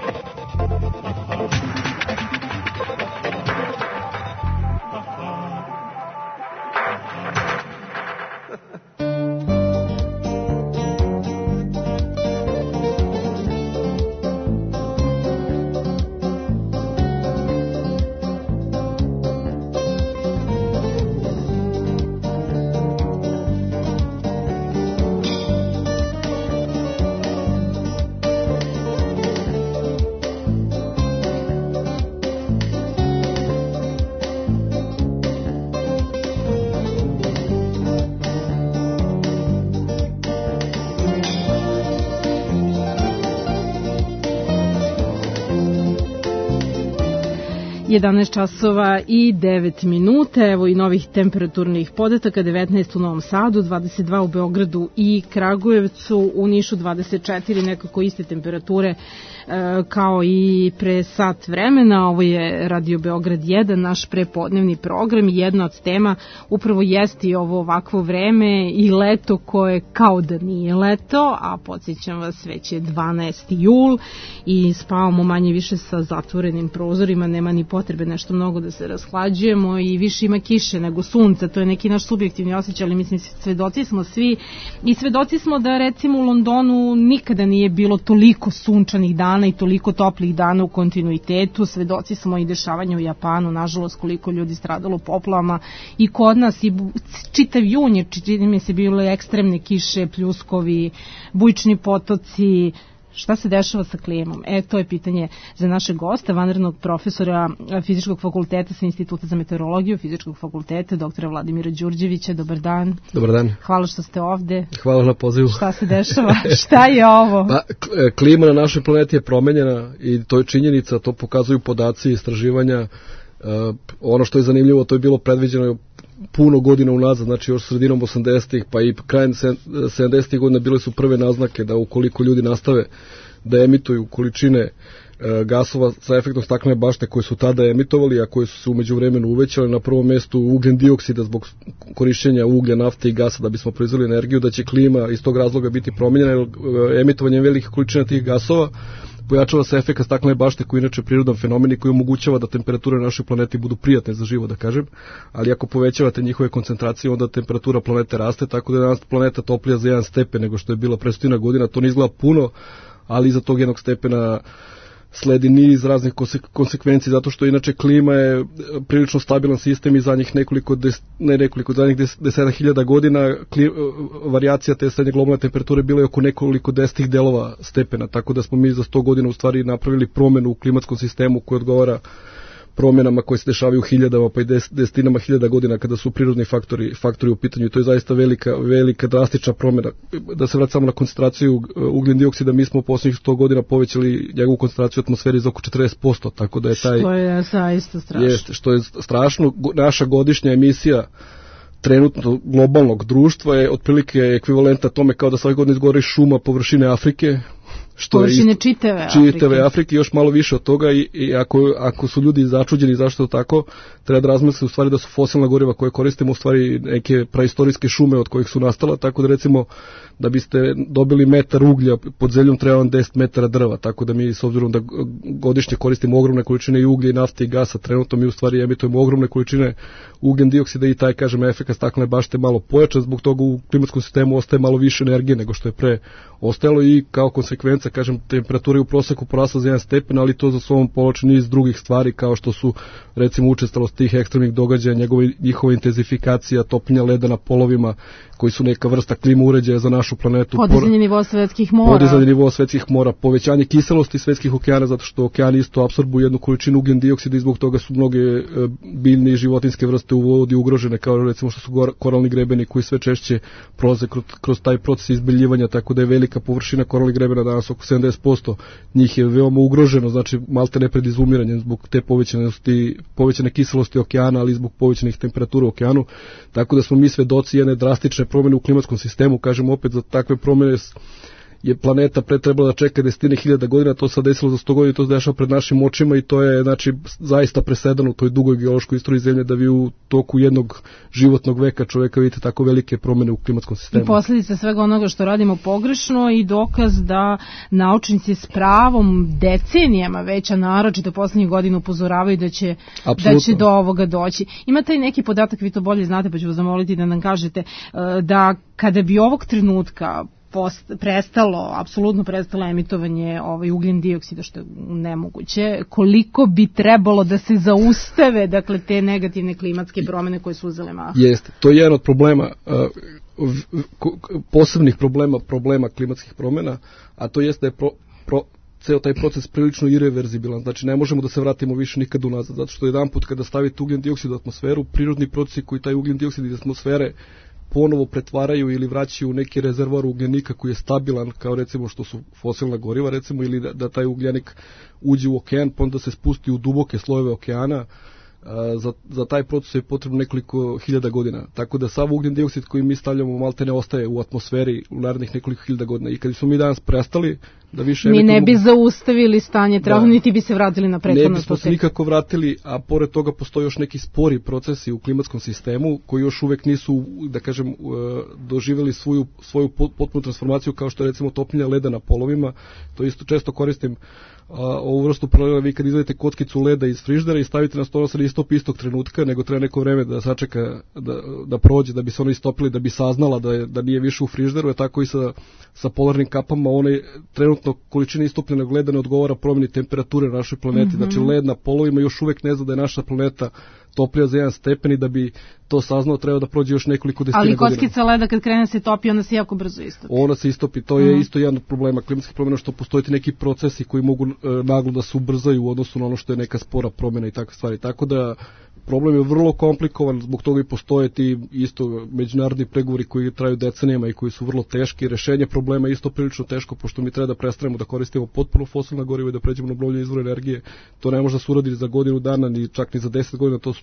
jedanaest časova i devet minuta, evo i novih temperaturnih podataka, devetnaest u Novom Sadu, dvadeset dva u Beogradu i Kragujevcu, u Nišu dvadeset četiri, nekako iste temperature e, kao i pre sat vremena. Ovo je Radio Beograd jedan, naš prepodnevni program. Jedna od tema upravo jeste i ovo ovakvo vreme i leto koje kao da nije leto, a podsjećam vas, već je dvanaesti jul i spavamo manje više sa zatvorenim prozorima, nema ni potrebe nešto mnogo da se rashlađujemo i više ima kiše nego sunca, to je neki naš subjektivni osjećaj, ali mislim svedoci smo svi i svedoci smo da recimo u Londonu nikada nije bilo toliko sunčanih dana i toliko toplih dana u kontinuitetu, svedoci smo i dešavanja u Japanu, nažalost koliko ljudi stradalo u poplavama i kod nas i čitav jun je, čini mi se, bile ekstremne kiše, pljuskovi, bujični potoci. Šta se dešava sa klimom? E, to je pitanje za našeg gosta, vanrednog profesora Fizičkog fakulteta sa Instituta za meteorologiju Fizičkog fakulteta, doktora Vladimira Đurđevića. Dobar dan. Dobar dan. Hvala što ste ovde. Hvala na pozivu. Šta se dešava? Šta je ovo? Pa, klima na našoj planeti je promenjena i to je činjenica, to pokazuju podaci i istraživanja. Uh, ono što je zanimljivo, to je bilo predviđeno puno godina unazad, znači još sredinom osamdesetih pa i krajem sedamdesetih godina bile su prve naznake da ukoliko ljudi nastave da emituju količine gasova sa efektom staklene bašte koje su tada emitovali, a koje su se umeđu vremenu uvećali. Na prvom mestu ugljen dioksida zbog korišćenja uglja, nafte i gasa da bismo proizveli energiju, da će klima iz tog razloga biti promenjena. Emitovanjem velikih količina tih gasova pojačava se efekt staklene bašte koji je inače prirodan fenomen i koji omogućava da temperature na našoj planeti budu prijatne za život, da kažem, ali ako povećavate njihove koncentracije, onda temperatura planete raste, tako da je danas planeta toplija za jedan stepen nego što je bila pre stotina godina. To ne izgleda puno, ali iza tog jednog stepena sledi niz raznih konsekvenci, zato što inače klima je prilično stabilan sistem i zadnjih nekoliko, des, ne nekoliko, zadnjih des, deseta hiljada godina kli, varijacija te srednje globalne temperature bila je oko nekoliko desetih delova stepena, tako da smo mi za sto godina u stvari napravili promenu u klimatskom sistemu koji odgovara promjenama koje se dešavaju u hiljadama pa i des, desetinama hiljada godina kada su prirodni faktori, faktori u pitanju. I to je zaista velika, velika drastična promjena. Da se vrati samo na koncentraciju ugljen dioksida, mi smo u posljednjih sto godina povećali njegovu koncentraciju u atmosferi za oko četrdeset posto, tako da je taj... Što je zaista strašno. Jest, što je strašno. Naša godišnja emisija trenutno globalnog društva je otprilike ekvivalenta tome kao da svake godine izgori šuma površine Afrike, što površine je isto, čitave Afrike. Čitave Afrike, još malo više od toga i, i ako, ako su ljudi začuđeni zašto je tako, treba da razmisle u stvari da su fosilna goriva koje koristimo u stvari neke praistorijske šume od kojih su nastala, tako da recimo da biste dobili metar uglja pod zemljom treba vam deset metara drva, tako da mi s obzirom da godišnje koristimo ogromne količine i uglja i nafte i gasa, trenutno mi u stvari emitujemo ogromne količine ugljen dioksida i taj, kažem, efekt staklene bašte malo pojačan, zbog toga u klimatskom sistemu ostaje malo više energije nego što je pre ostajalo i kao konsekvenca, kažem, temperatura je u proseku porasla za jedan stepen, ali to za sobom povlači niz drugih stvari kao što su recimo učestalost tih ekstremnih događaja, njegova, njihova intenzifikacija, topljenja leda na polovima koji su neka vrsta klima uređaja za našu planetu. Podizanje nivoa svetskih mora. Podizanje nivoa svetskih mora, povećanje kiselosti svetskih okeana, zato što okeani isto apsorbuju jednu količinu ugljen dioksida i zbog toga su mnoge biljne i životinjske vrste u vodi ugrožene, kao recimo što su koralni grebeni koji sve češće prolaze kroz, kroz taj proces izbeljivanja, tako da je velika površina koralnih grebena danas oko sedamdeset posto njih je veoma ugroženo, znači malte ne pred izumiranjem zbog te povećanosti, povećane kiselosti okeana, ali zbog povećanih temperatura u okeanu, tako da smo mi svedoci jedne drastične promjene u klimatskom sistemu. Kažem opet, za takve promjene je planeta pre trebala da čeka desetine hiljada godina, to se desilo za sto godina i to se dešava pred našim očima i to je, znači, zaista presedano u toj dugoj geološkoj istoriji zemlje da vi u toku jednog životnog veka čoveka vidite tako velike promjene u klimatskom sistemu. I posljedice svega onoga što radimo pogrešno i dokaz da naučnici s pravom decenijama već, a naročito poslednjih godina upozoravaju da će, da će do ovoga doći. Ima taj neki podatak, vi to bolje znate, pa ću vas zamoliti da nam kažete, da kada bi ovog trenutka Post, prestalo, apsolutno prestalo emitovanje ovaj ugljen dioksida, što je nemoguće, koliko bi trebalo da se zaustave, dakle, te negativne klimatske promene koje su uzele maha? Jeste, to je jedan od problema, uh, posebnih problema, problema klimatskih promena, a to jeste da je pro, pro, ceo taj proces prilično irreverzibilan, znači ne možemo da se vratimo više nikad unazad, zato što jedan put kada stavite ugljen dioksid u atmosferu, prirodni procesi koji taj ugljen dioksid iz atmosfere ponovo pretvaraju ili vraćaju u neki rezervoar ugljenika koji je stabilan, kao recimo što su fosilna goriva, recimo, ili da, da taj ugljenik uđe u okean, pa onda se spusti u duboke slojeve okeana. Za, za taj proces je potrebno nekoliko hiljada godina. Tako da sav ugljen dioksid koji mi stavljamo malte ne ostaje u atmosferi u narednih nekoliko hiljada godina. I kad smo mi danas prestali da više... Mi ne bi zaustavili stanje trenutno, niti bi se vratili na prethodno. Ne bismo se nikako vratili, a pored toga postoje još neki spori procesi u klimatskom sistemu koji još uvek nisu, da kažem, doživjeli svoju, svoju potpunu transformaciju, kao što je recimo topljenje leda na polovima. To isto često koristim a, ovu vrstu paralela. Vi kad izvedete kockicu leda iz frižidera i stavite na stol, ona se ne istopi istog trenutka, nego treba neko vreme da sačeka da, da prođe, da bi se ono istopili, da bi saznala da, je, da nije više u frižideru, je tako i sa, sa polarnim kapama. One trenutno količina istopljenog leda ne odgovara promjeni temperature na našoj planeti. Mm-hmm. Znači led na polovima još uvek ne zna da je naša planeta toplija za jedan stepen i da bi to saznao treba da prođe još nekoliko desetina godina. Ali kockica leda kad krene se topi, ona se jako brzo istopi. Ona se istopi, to je mm. isto jedan od problema klimatskih promjena, što postoje neki procesi koji mogu e, naglo da se ubrzaju u odnosu na ono što je neka spora promjena i takve stvari. Tako da problem je vrlo komplikovan, zbog toga i postoje ti isto međunarodni pregovori koji traju decenijama i koji su vrlo teški. Rešenje problema je isto prilično teško, pošto mi treba da prestanemo da koristimo potpuno fosilna goriva i da pređemo na obnovljive izvore energije. To ne može da se uradi za godinu dana, ni čak ni za deset godina, to su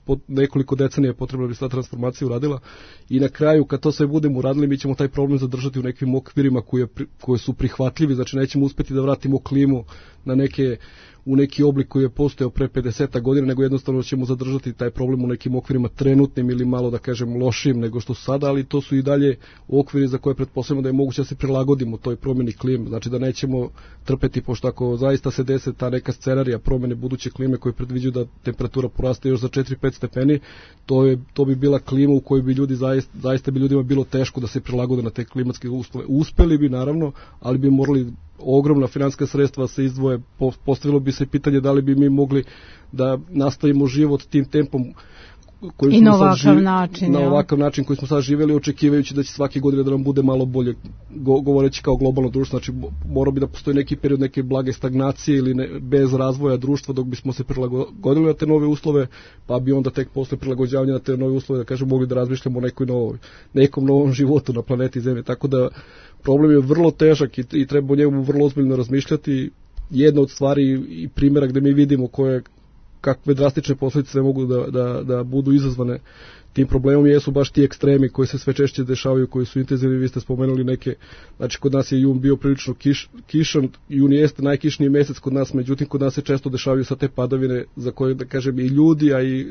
pot, nekoliko decenija je potrebno da bi sva transformacija uradila i na kraju kad to sve budemo uradili mi ćemo taj problem zadržati u nekim okvirima koje, koje su prihvatljivi, znači nećemo uspeti da vratimo klimu na neke u neki oblik koji je postojao pre pedeset godina, nego jednostavno ćemo zadržati taj problem u nekim okvirima trenutnim ili malo da kažem lošim nego što su sada, ali to su i dalje okviri za koje pretpostavljamo da je moguće da se prilagodimo toj promjeni klime, znači da nećemo trpeti, pošto ako zaista se dese ta neka scenarija promjene buduće klime koje predviđaju da temperatura poraste još za četiri do pet stepeni, to, je, to bi bila klima u kojoj bi ljudi zaista, zaista bi ljudima bilo teško da se prilagode na te klimatske uslove. Uspeli bi naravno, ali bi morali ogromna finansijska sredstva se izdvoje, postavilo bi se pitanje da li bi mi mogli da nastavimo život tim tempom koji i na ovakav živi, način na ovakav način koji smo sad živjeli, očekivajući da će svake godine da nam bude malo bolje, go, govoreći kao globalno društvo, znači mora bi da postoji neki period neke blage stagnacije ili ne, bez razvoja društva dok bismo se prilagodili na te nove uslove, pa bi onda tek posle prilagođavanja na te nove uslove da kažem mogli da razmišljamo o nekoj novoj, nekom novom životu na planeti Zemlje, tako da problem je vrlo težak i, i treba o njemu vrlo ozbiljno razmišljati. Jedna od stvari i primjera gde mi vidimo koje kakve drastične posljedice sve mogu da, da, da budu izazvane tim problemom jesu baš ti ekstremi koji se sve češće dešavaju, koji su intenzivni, vi ste spomenuli neke, znači kod nas je jun bio prilično kiš, kišan, jun jeste najkišniji mesec kod nas, međutim kod nas se često dešavaju sa te padavine za koje da kažem i ljudi, a i,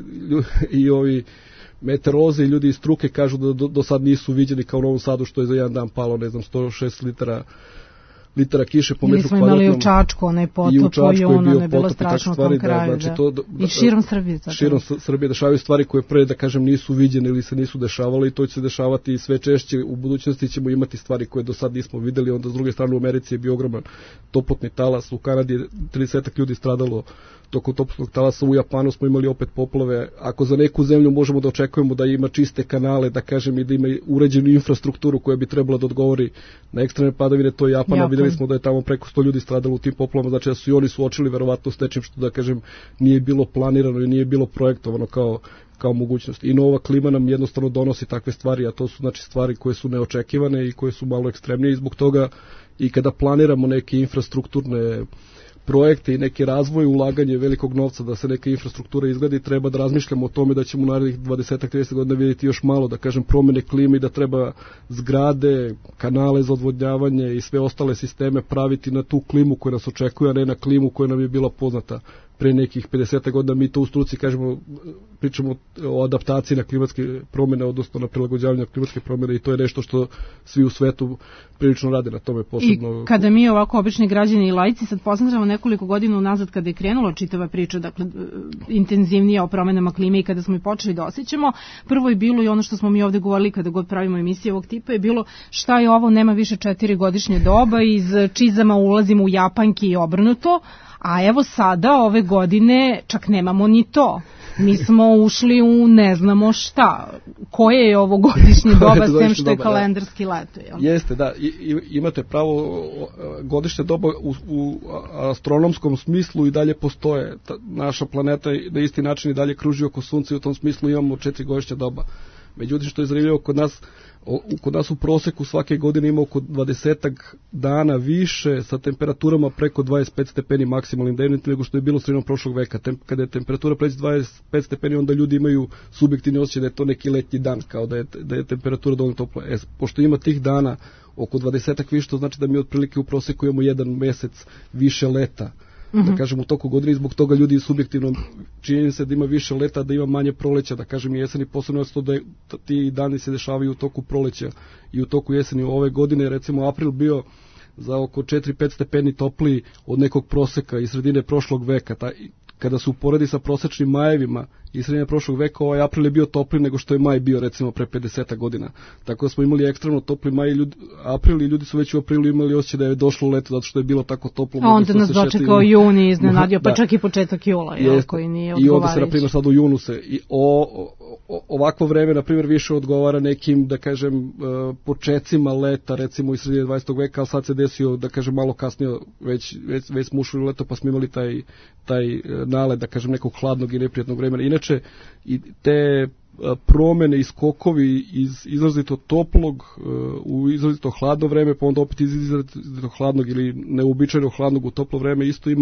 i ovi meteoroze i ljudi iz struke kažu da do, do sad nisu viđeni kao u Novom Sadu što je za jedan dan palo, ne znam, sto šest litara litara kiše po metru kvadratnom. Ili smo imali u Čačku, onaj potop u junu, ono je bilo strašno u tom kraju. Da, znači to, da, I širom Srbije. Zato. Širom Srbije dešavaju stvari koje pre, da kažem, nisu viđene ili se nisu dešavale i to će se dešavati sve češće. U budućnosti ćemo imati stvari koje do sad nismo videli. Onda s druge strane u Americi je bio ogroman toplotni talas, u Kanadi je trideset ljudi stradalo tokom toplotnog talasa, u Japanu smo imali opet poplave. Ako za neku zemlju možemo da očekujemo da ima čiste kanale, da kažem i da ima uređenu infrastrukturu koja bi trebala da odgovori na ekstremne padavine, to je Japan. Japan. Videli smo da je tamo preko sto ljudi stradalo u tim poplavama, znači da su i oni suočili verovatno s nečim što da kažem nije bilo planirano i nije bilo projektovano kao kao mogućnost. I nova klima nam jednostavno donosi takve stvari, a to su znači stvari koje su neočekivane i koje su malo ekstremnije i zbog toga i kada planiramo neke infrastrukturne projekte i neki razvoj, ulaganje velikog novca da se neka infrastruktura izgradi, treba da razmišljamo o tome da ćemo u narednih dvadeset do trideset godina vidjeti još malo, da kažem, promene klime i da treba zgrade, kanale za odvodnjavanje i sve ostale sisteme praviti na tu klimu koja nas očekuje, a ne na klimu koja nam je bila poznata pre nekih pedeset godina. Mi to u struci kažemo, pričamo o adaptaciji na klimatske promjene, odnosno na prilagođavanju na klimatske promjene i to je nešto što svi u svetu prilično rade na tome posebno. I kada mi ovako obični građani i laici sad posmatramo nekoliko godina unazad kada je krenula čitava priča, dakle intenzivnije o promjenama klime i kada smo i počeli da osjećamo, prvo je bilo i ono što smo mi ovde govorili kada god pravimo emisije ovog tipa je bilo šta je ovo, nema više četiri godišnje doba, iz čizama ulazimo u japanki i obrnuto. A evo sada, ove godine, čak nemamo ni to. Mi smo ušli u ne znamo šta. Koje je ovo godišnje doba, s tem što je kalendarski leto? Jel? Jeste, da. I, imate pravo, godišnje doba u, u astronomskom smislu i dalje postoje. Ta, naša planeta na isti način i dalje kruži oko Sunca i u tom smislu imamo četiri godišnja doba. Međutim, što je zanimljivo kod nas, kod nas u proseku svake godine ima oko dvadesetak dana više sa temperaturama preko dvadeset pet stepeni maksimalnim dnevnim nego što je bilo sredinom prošlog veka. Tem, kada je temperatura pređe dvadeset pet stepeni, onda ljudi imaju subjektivni osjećaj da je to neki letnji dan, kao da je, da je temperatura dovoljno topla. E, pošto ima tih dana oko dvadesetak više, to znači da mi otprilike u proseku imamo jedan mesec više leta. Mm-hmm. Da kažem u toku godine i zbog toga ljudi subjektivno čini se da ima više leta, da ima manje proleća, da kažem i jeseni, posebno to da je, ti dani se dešavaju u toku proleća i u toku jeseni. Ove godine recimo april bio za oko četiri do pet stepeni topliji od nekog proseka iz sredine prošlog veka. Ta, kada se uporedi sa prosečnim majevima iz sredine prošlog veka, ovaj april je bio topliji nego što je maj bio recimo pre pedeset godina. Tako da smo imali ekstremno topli maj i ljudi, april i ljudi su već u aprilu imali osjećaj da je došlo leto zato što je bilo tako toplo. A onda nas dočekao juni iznenadio, pa čak i početak jula, jel, koji nije odgovarajući. I onda se, na primjer, sad u junu se i o, o, ovakvo vreme, na primjer, više odgovara nekim, da kažem, počecima leta, recimo iz sredine dvadesetog veka, ali sad se desio, da kažem, malo kasnije, već, već, već smo ušli u leto, pa smo imali taj, taj nalet, da kažem, nekog hladnog i neprijatnog vremena. Inače, i te promene i skokovi iz izrazito toplog u izrazito hladno vreme, pa onda opet iz izrazito hladnog ili neuobičajeno hladnog u toplo vreme, isto ima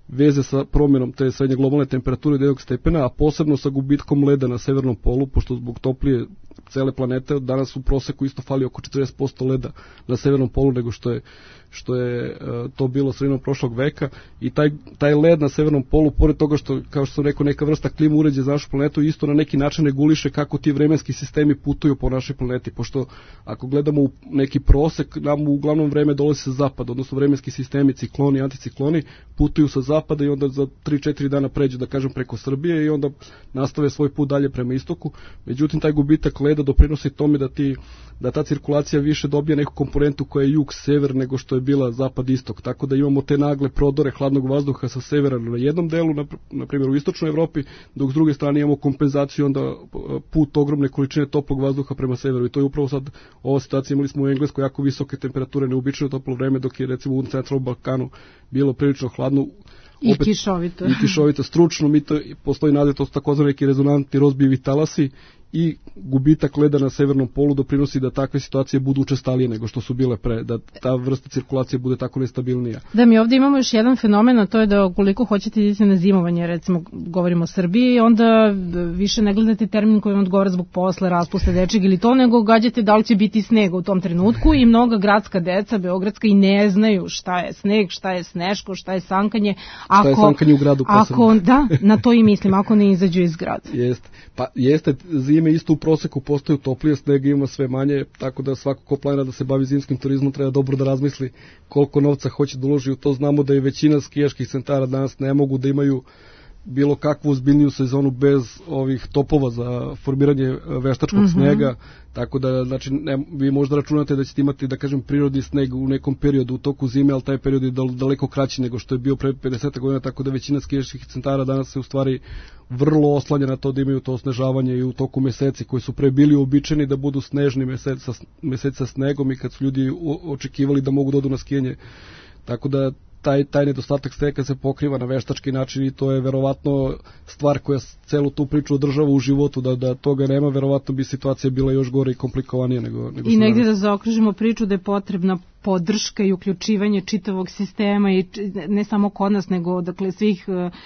veze sa promjenom te srednje globalne temperature od jednog stepena, a posebno sa gubitkom leda na severnom polu, pošto zbog toplije cele planete danas u proseku isto fali oko četrdeset posto leda na severnom polu nego što je što je uh, to bilo sredinom prošlog veka, i taj, taj led na severnom polu, pored toga što, kao što sam rekao, neka vrsta klima uređaja za našu planetu, isto na neki način reguliše kako ti vremenski sistemi putuju po našoj planeti, pošto ako gledamo u neki prosek, nam uglavnom vreme dolazi sa zapada, odnosno vremenski sistemi, cikloni, anticikloni, putuju sa zapada i onda za tri četiri dana pređu, da kažem, preko Srbije i onda nastave svoj put dalje prema istoku. Međutim, taj gubitak leda doprinosi tome da ti da ta cirkulacija više dobije neku komponentu koja je jug-sever nego što je bila zapad-istok, tako da imamo te nagle prodore hladnog vazduha sa severa na jednom delu, na, na primjer u istočnoj Evropi, dok s druge strane imamo kompenzaciju onda put ogromne količine toplog vazduha prema severu, i to je upravo sad ova situacija. Imali smo u Engleskoj jako visoke temperature, neobično toplo vreme, dok je recimo u centralnom Balkanu bilo prilično hladno. I opet, kišovito. I kišovito, stručno, mi to, postoji naziv, to su takozvani neki rezonantni rozbijevi talasi, i gubitak leda na severnom polu doprinosi da takve situacije budu učestalije nego što su bile pre, da ta vrsta cirkulacije bude tako nestabilnija. Da, mi ovdje imamo još jedan fenomen, a to je da ukoliko hoćete iditi na zimovanje, recimo govorimo o Srbiji, onda više ne gledate termin koji vam odgovara zbog posla, raspusta dečeg ili to, nego gađate da li će biti snega u tom trenutku, i mnoga gradska deca, beogradska, i ne znaju šta je sneg, šta je sneško, šta je sankanje. Ako, šta je sankanje u gradu posebno. Ako, da, na to i mislim, ako ne izađu iz grada. Jeste, pa jeste, zime isto u proseku postaju toplije, snega ima sve manje, tako da svako ko planira da se bavi zimskim turizmom treba dobro da razmisli koliko novca hoće da uloži u to. Znamo da je većina skijaških centara danas ne mogu da imaju bilo kakvu ozbiljniju sezonu bez ovih topova za formiranje veštačkog mm-hmm. snega, tako da znači, ne, vi možda računate da ćete imati, da kažem, prirodni sneg u nekom periodu u toku zime, ali taj period je daleko kraći nego što je bio pre pedeset godina, tako da većina skijaških centara danas se u stvari vrlo oslanja na to da imaju to osnežavanje i u toku meseci koji su pre bili uobičajeni da budu snežni meseci sa, meseci sa snegom, i kad su ljudi očekivali da mogu da odu na skijanje. Tako da taj, taj nedostatak snega se pokriva na veštački način, i to je verovatno stvar koja celu tu priču održava u životu. Da, da toga nema, verovatno bi situacija bila još gore i komplikovanija nego, nego i negdje da zaokružimo priču da je potrebna podrška i uključivanje čitavog sistema, i ne samo kod nas, nego dakle svih,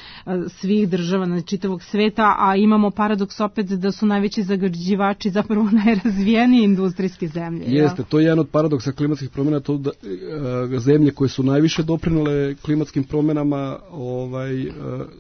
svih država na čitavog sveta, a imamo paradoks opet da su najveći zagađivači zapravo najrazvijenije industrijske zemlje. Jeste, to je jedan od paradoksa klimatskih promjena, to da e, zemlje koje su najviše doprinele klimatskim promjenama ovaj, e,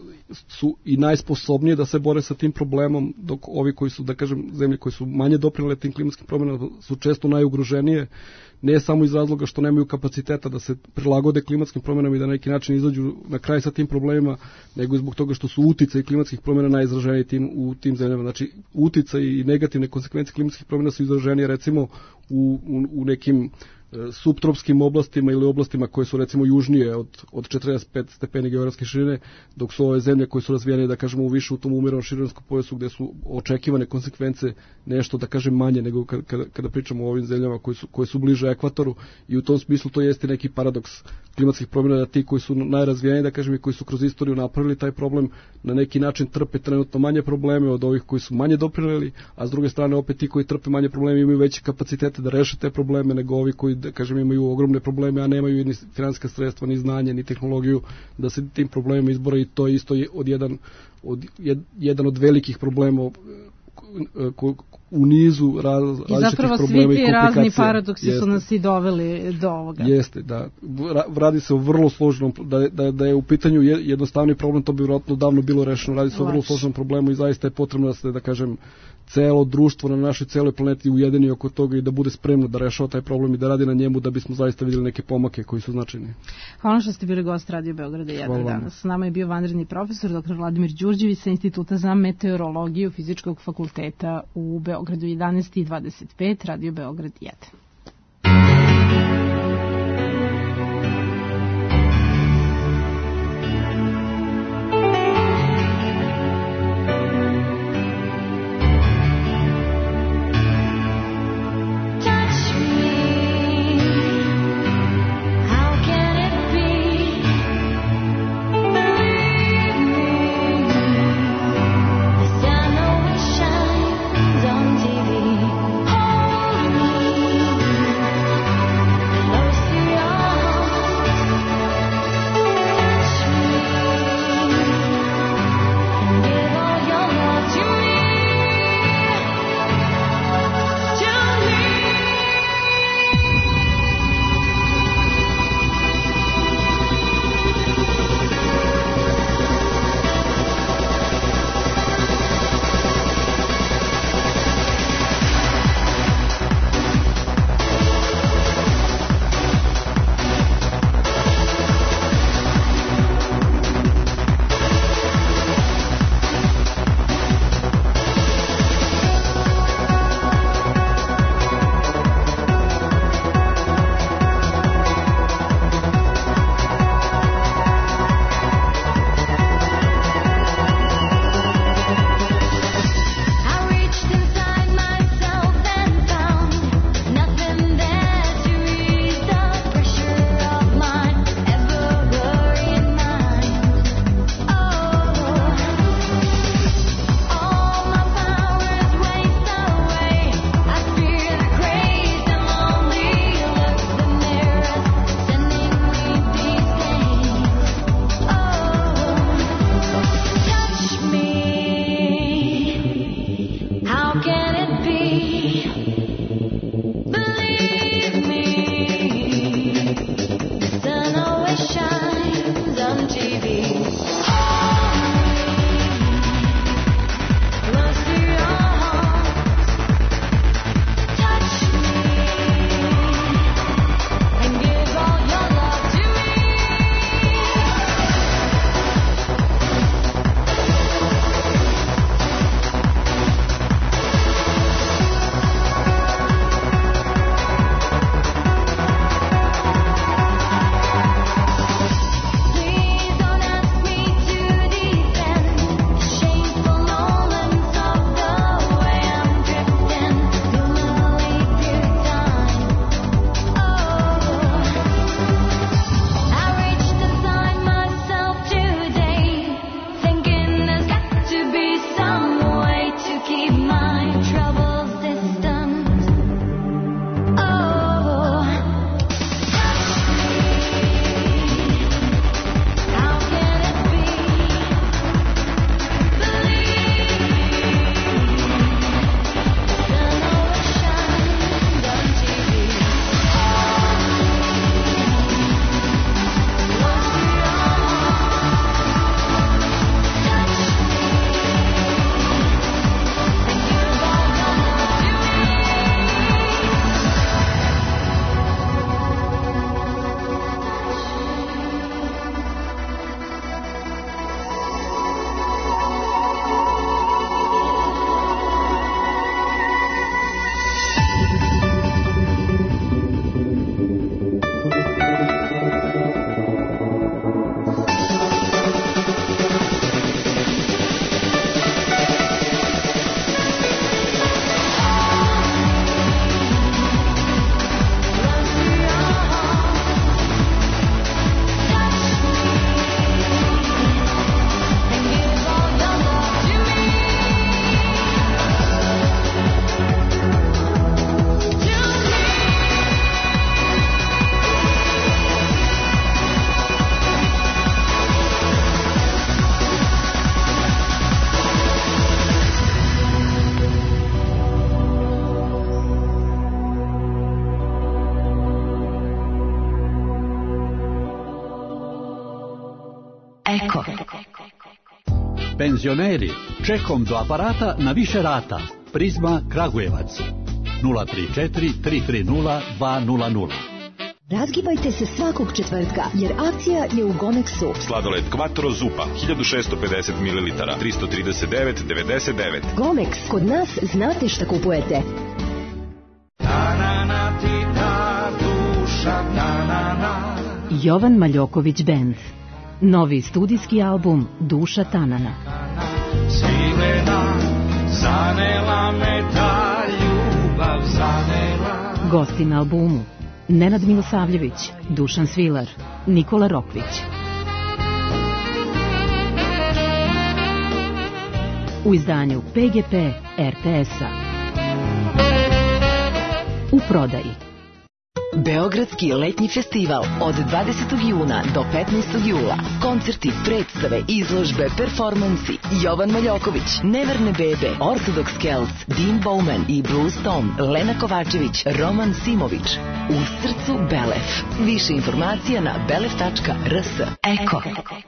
su i najsposobnije da se bore sa tim problemom, dok ovi koji su, da kažem, zemlje koje su manje doprinele tim klimatskim promjenama su često najugroženije, ne samo iz razloga što nemaju kapaciteta da se prilagode klimatskim promjenama i da na neki način izađu na kraj sa tim problemima, nego i zbog toga što su uticaji klimatskih promjena najizraženiji tim, u tim zemljama. Znači, uticaji i negativne konsekvencije klimatskih promjena su izraženije recimo u, u, u nekim subtropskim oblastima ili oblastima koje su recimo južnije od, od četrdeset pet stepeni geografske širine, dok su ove zemlje koje su razvijene, da kažemo, u više u tom umjerenom širenskom pojasu gdje su očekivane konsekvence nešto, da kažem, manje nego kada, kada, kada pričamo o ovim zemljama koje su, koje su bliže ekvatoru, i u tom smislu to jeste neki paradoks klimatskih promjena, da ti koji su najrazvijeniji, da kažem, i koji su kroz istoriju napravili taj problem, na neki način trpe trenutno manje probleme od ovih koji su manje doprineli, a s druge strane opet ti koji trpe manje probleme imaju veće kapacitete da reše te probleme nego ovi koji, da kažem, imaju ogromne probleme, a nemaju ni finansijska sredstva, ni znanje, ni tehnologiju da se tim problemima izbore, i to je isto od jedan od, jed, jedan od velikih problema u nizu raz, različitih problema i komplikacija. I zapravo svi ti razni paradoksi jeste. Su nas i doveli do ovoga. Jeste, da. Radi se o vrlo složenom, da, da, da je u pitanju jednostavni problem, to bi vjerojatno davno bilo rešeno. Radi se o vrlo složenom problemu i zaista je potrebno da se, da kažem, celo društvo na našoj celoj planeti ujedini oko toga i da bude spremno da rešava taj problem i da radi na njemu da bismo zaista vidjeli neke pomake koji su značajni. Hvala što ste bili gost Radio Beograda jedan danas. S nama je bio vanredni profesor dr Vladimir Đurđević sa Instituta za meteorologiju Fizičkog fakulteta u Beogradu. Jedanaest i dvadeset pet, Radio Beograd jedan. Hold me. Eko. Penzioneri, čekom do aparata na više rata. Prizma Kragujevac. nula tri četiri tri tri nula dva nula nula. Razgibajte se svakog četvrtka, jer akcija je u Gomexu. Sladoled Quattro Zupa, hiljadu šesto pedeset mililitara, tristo trideset devet devedeset devet. Gomex, kod nas znate šta kupujete. Jovan Maljoković Band. Novi studijski album Duša Tanana. Svilena, zanela me ta ljubav, zanela. Gosti na albumu Nenad Milosavljević, Dušan Svilar, Nikola Rokvić. U izdanju P G P R T S-a. U prodaji. Beogradski letnji festival od dvadesetog juna do petnaestog jula. Koncerti, predstave, izložbe, performansi. Jovan Maljoković, Neverne bebe, Orthodox Celts, Dean Bowman i Blues Tom, Lena Kovačević, Roman Simović. U srcu Belef. Više informacija na belef tačka r s. Eko.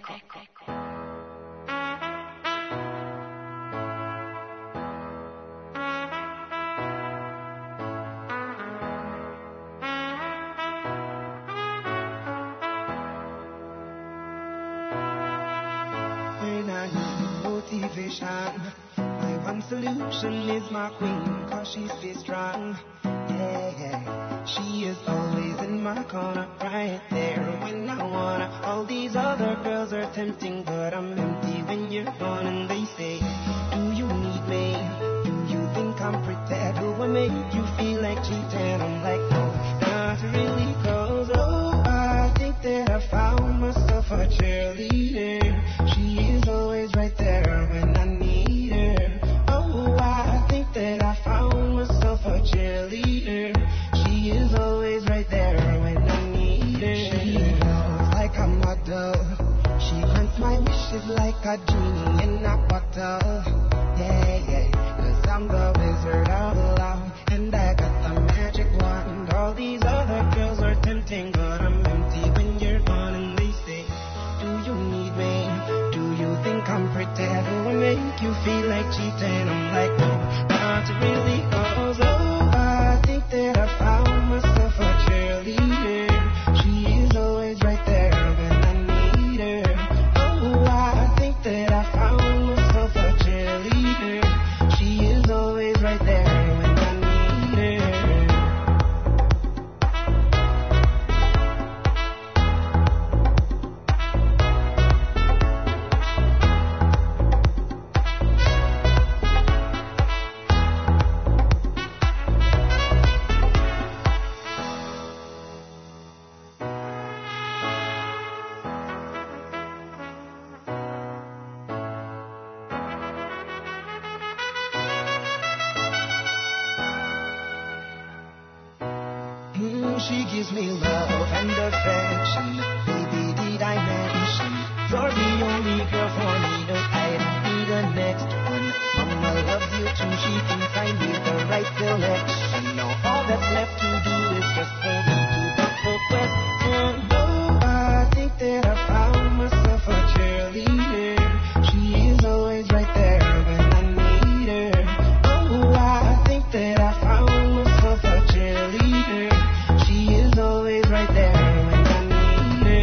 My one solution is my queen, cause she stays strong. Yeah, yeah. She is always in my corner, right there when I wanna. All these other girls are tempting, but I'm empty when you're gone. And they say, do you need me? Do you think I'm pretend? Do I make you feel like cheating? I'm like, no, not really, cause oh, I think that I found myself a cheerleader. She is always right there when I need her. Oh, I think that I found myself a cheerleader. She is always right there when I need her. She knows like a model. She grants my wishes like a genie in a bottle. Yeah, yeah, cause I'm the wizard of love, and I got the magic wand. All these other girls are tempting, but I'm empty when you're gone. And they say, do you need me? Do you think I'm pretend? Do I make you feel like cheating? I'm like, no, not really, cause oh, I think that I found myself a cheerleader. She is always right there when I need her. Oh, I think that I found myself a cheerleader. She is always right there when I need her. She gives me love and affection. Baby, did I mention you're the only girl for me? No, I don't need the next one. Mama loves you too. She thinks I made the right selection. Now all that's left to do is just for me to put the question. Oh, I think that I found myself a cheerleader. She is always right there when I need her. Oh, I think that I found myself a cheerleader. She is always right there when I need her.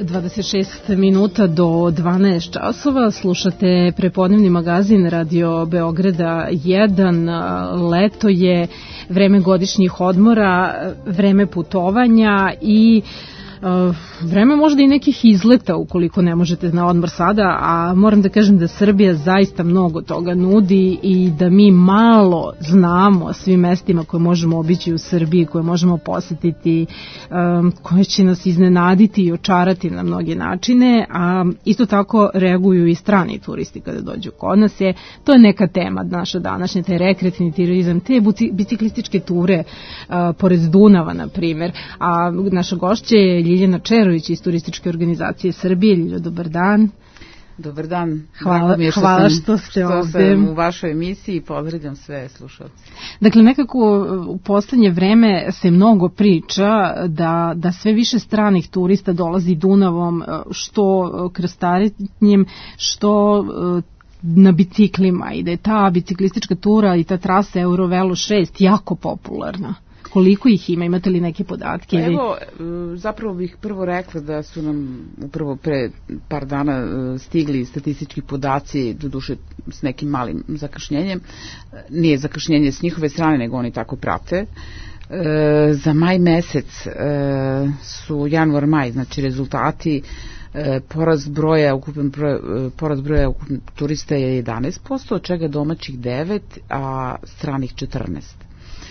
dvadeset šest minuta do dvanaest časova. Slušate prepodnevni magazin Radio Beograda jedan. Leto je, vreme godišnjih odmora, vreme putovanja i Uh, vreme možda i nekih izleta ukoliko ne možete na odmor sada, a moram da kažem da Srbija zaista mnogo toga nudi i da mi malo znamo o svim mestima koje možemo obići u Srbiji, koje možemo posetiti, um, koje će nas iznenaditi i očarati na mnoge načine, a isto tako reaguju i strani turisti kada dođu kod nas. Je, to je neka tema naša današnja, taj rekreativni turizam, te biciklističke ture uh, pored Dunava, na primjer, a naša gošća je Ljiljana Čerović iz Turističke organizacije Srbije. Ljiljo, dobar dan. Dobar dan. Hvala, mi je što, hvala sam, što ste što ovde. sam u vašoj emisiji i pozdravljam sve slušalce. Dakle, nekako u poslednje vreme se mnogo priča da, da sve više stranih turista dolazi Dunavom, što krstarenjem, što na biciklima, i da je ta biciklistička tura i ta trasa Eurovelo šest jako popularna. Koliko ih ima? Imate li neke podatke? Pa evo, zapravo bih prvo rekla da su nam upravo pre par dana stigli statistički podaci, doduše s nekim malim zakašnjenjem. Nije zakašnjenje s njihove strane, nego oni tako prate. E, za maj mesec e, su januar-maj, znači rezultati, e, porast broja, ukupan broj, porast broja ukupan turista je jedanaest posto, od čega domaćih devet, a stranih četrnaest.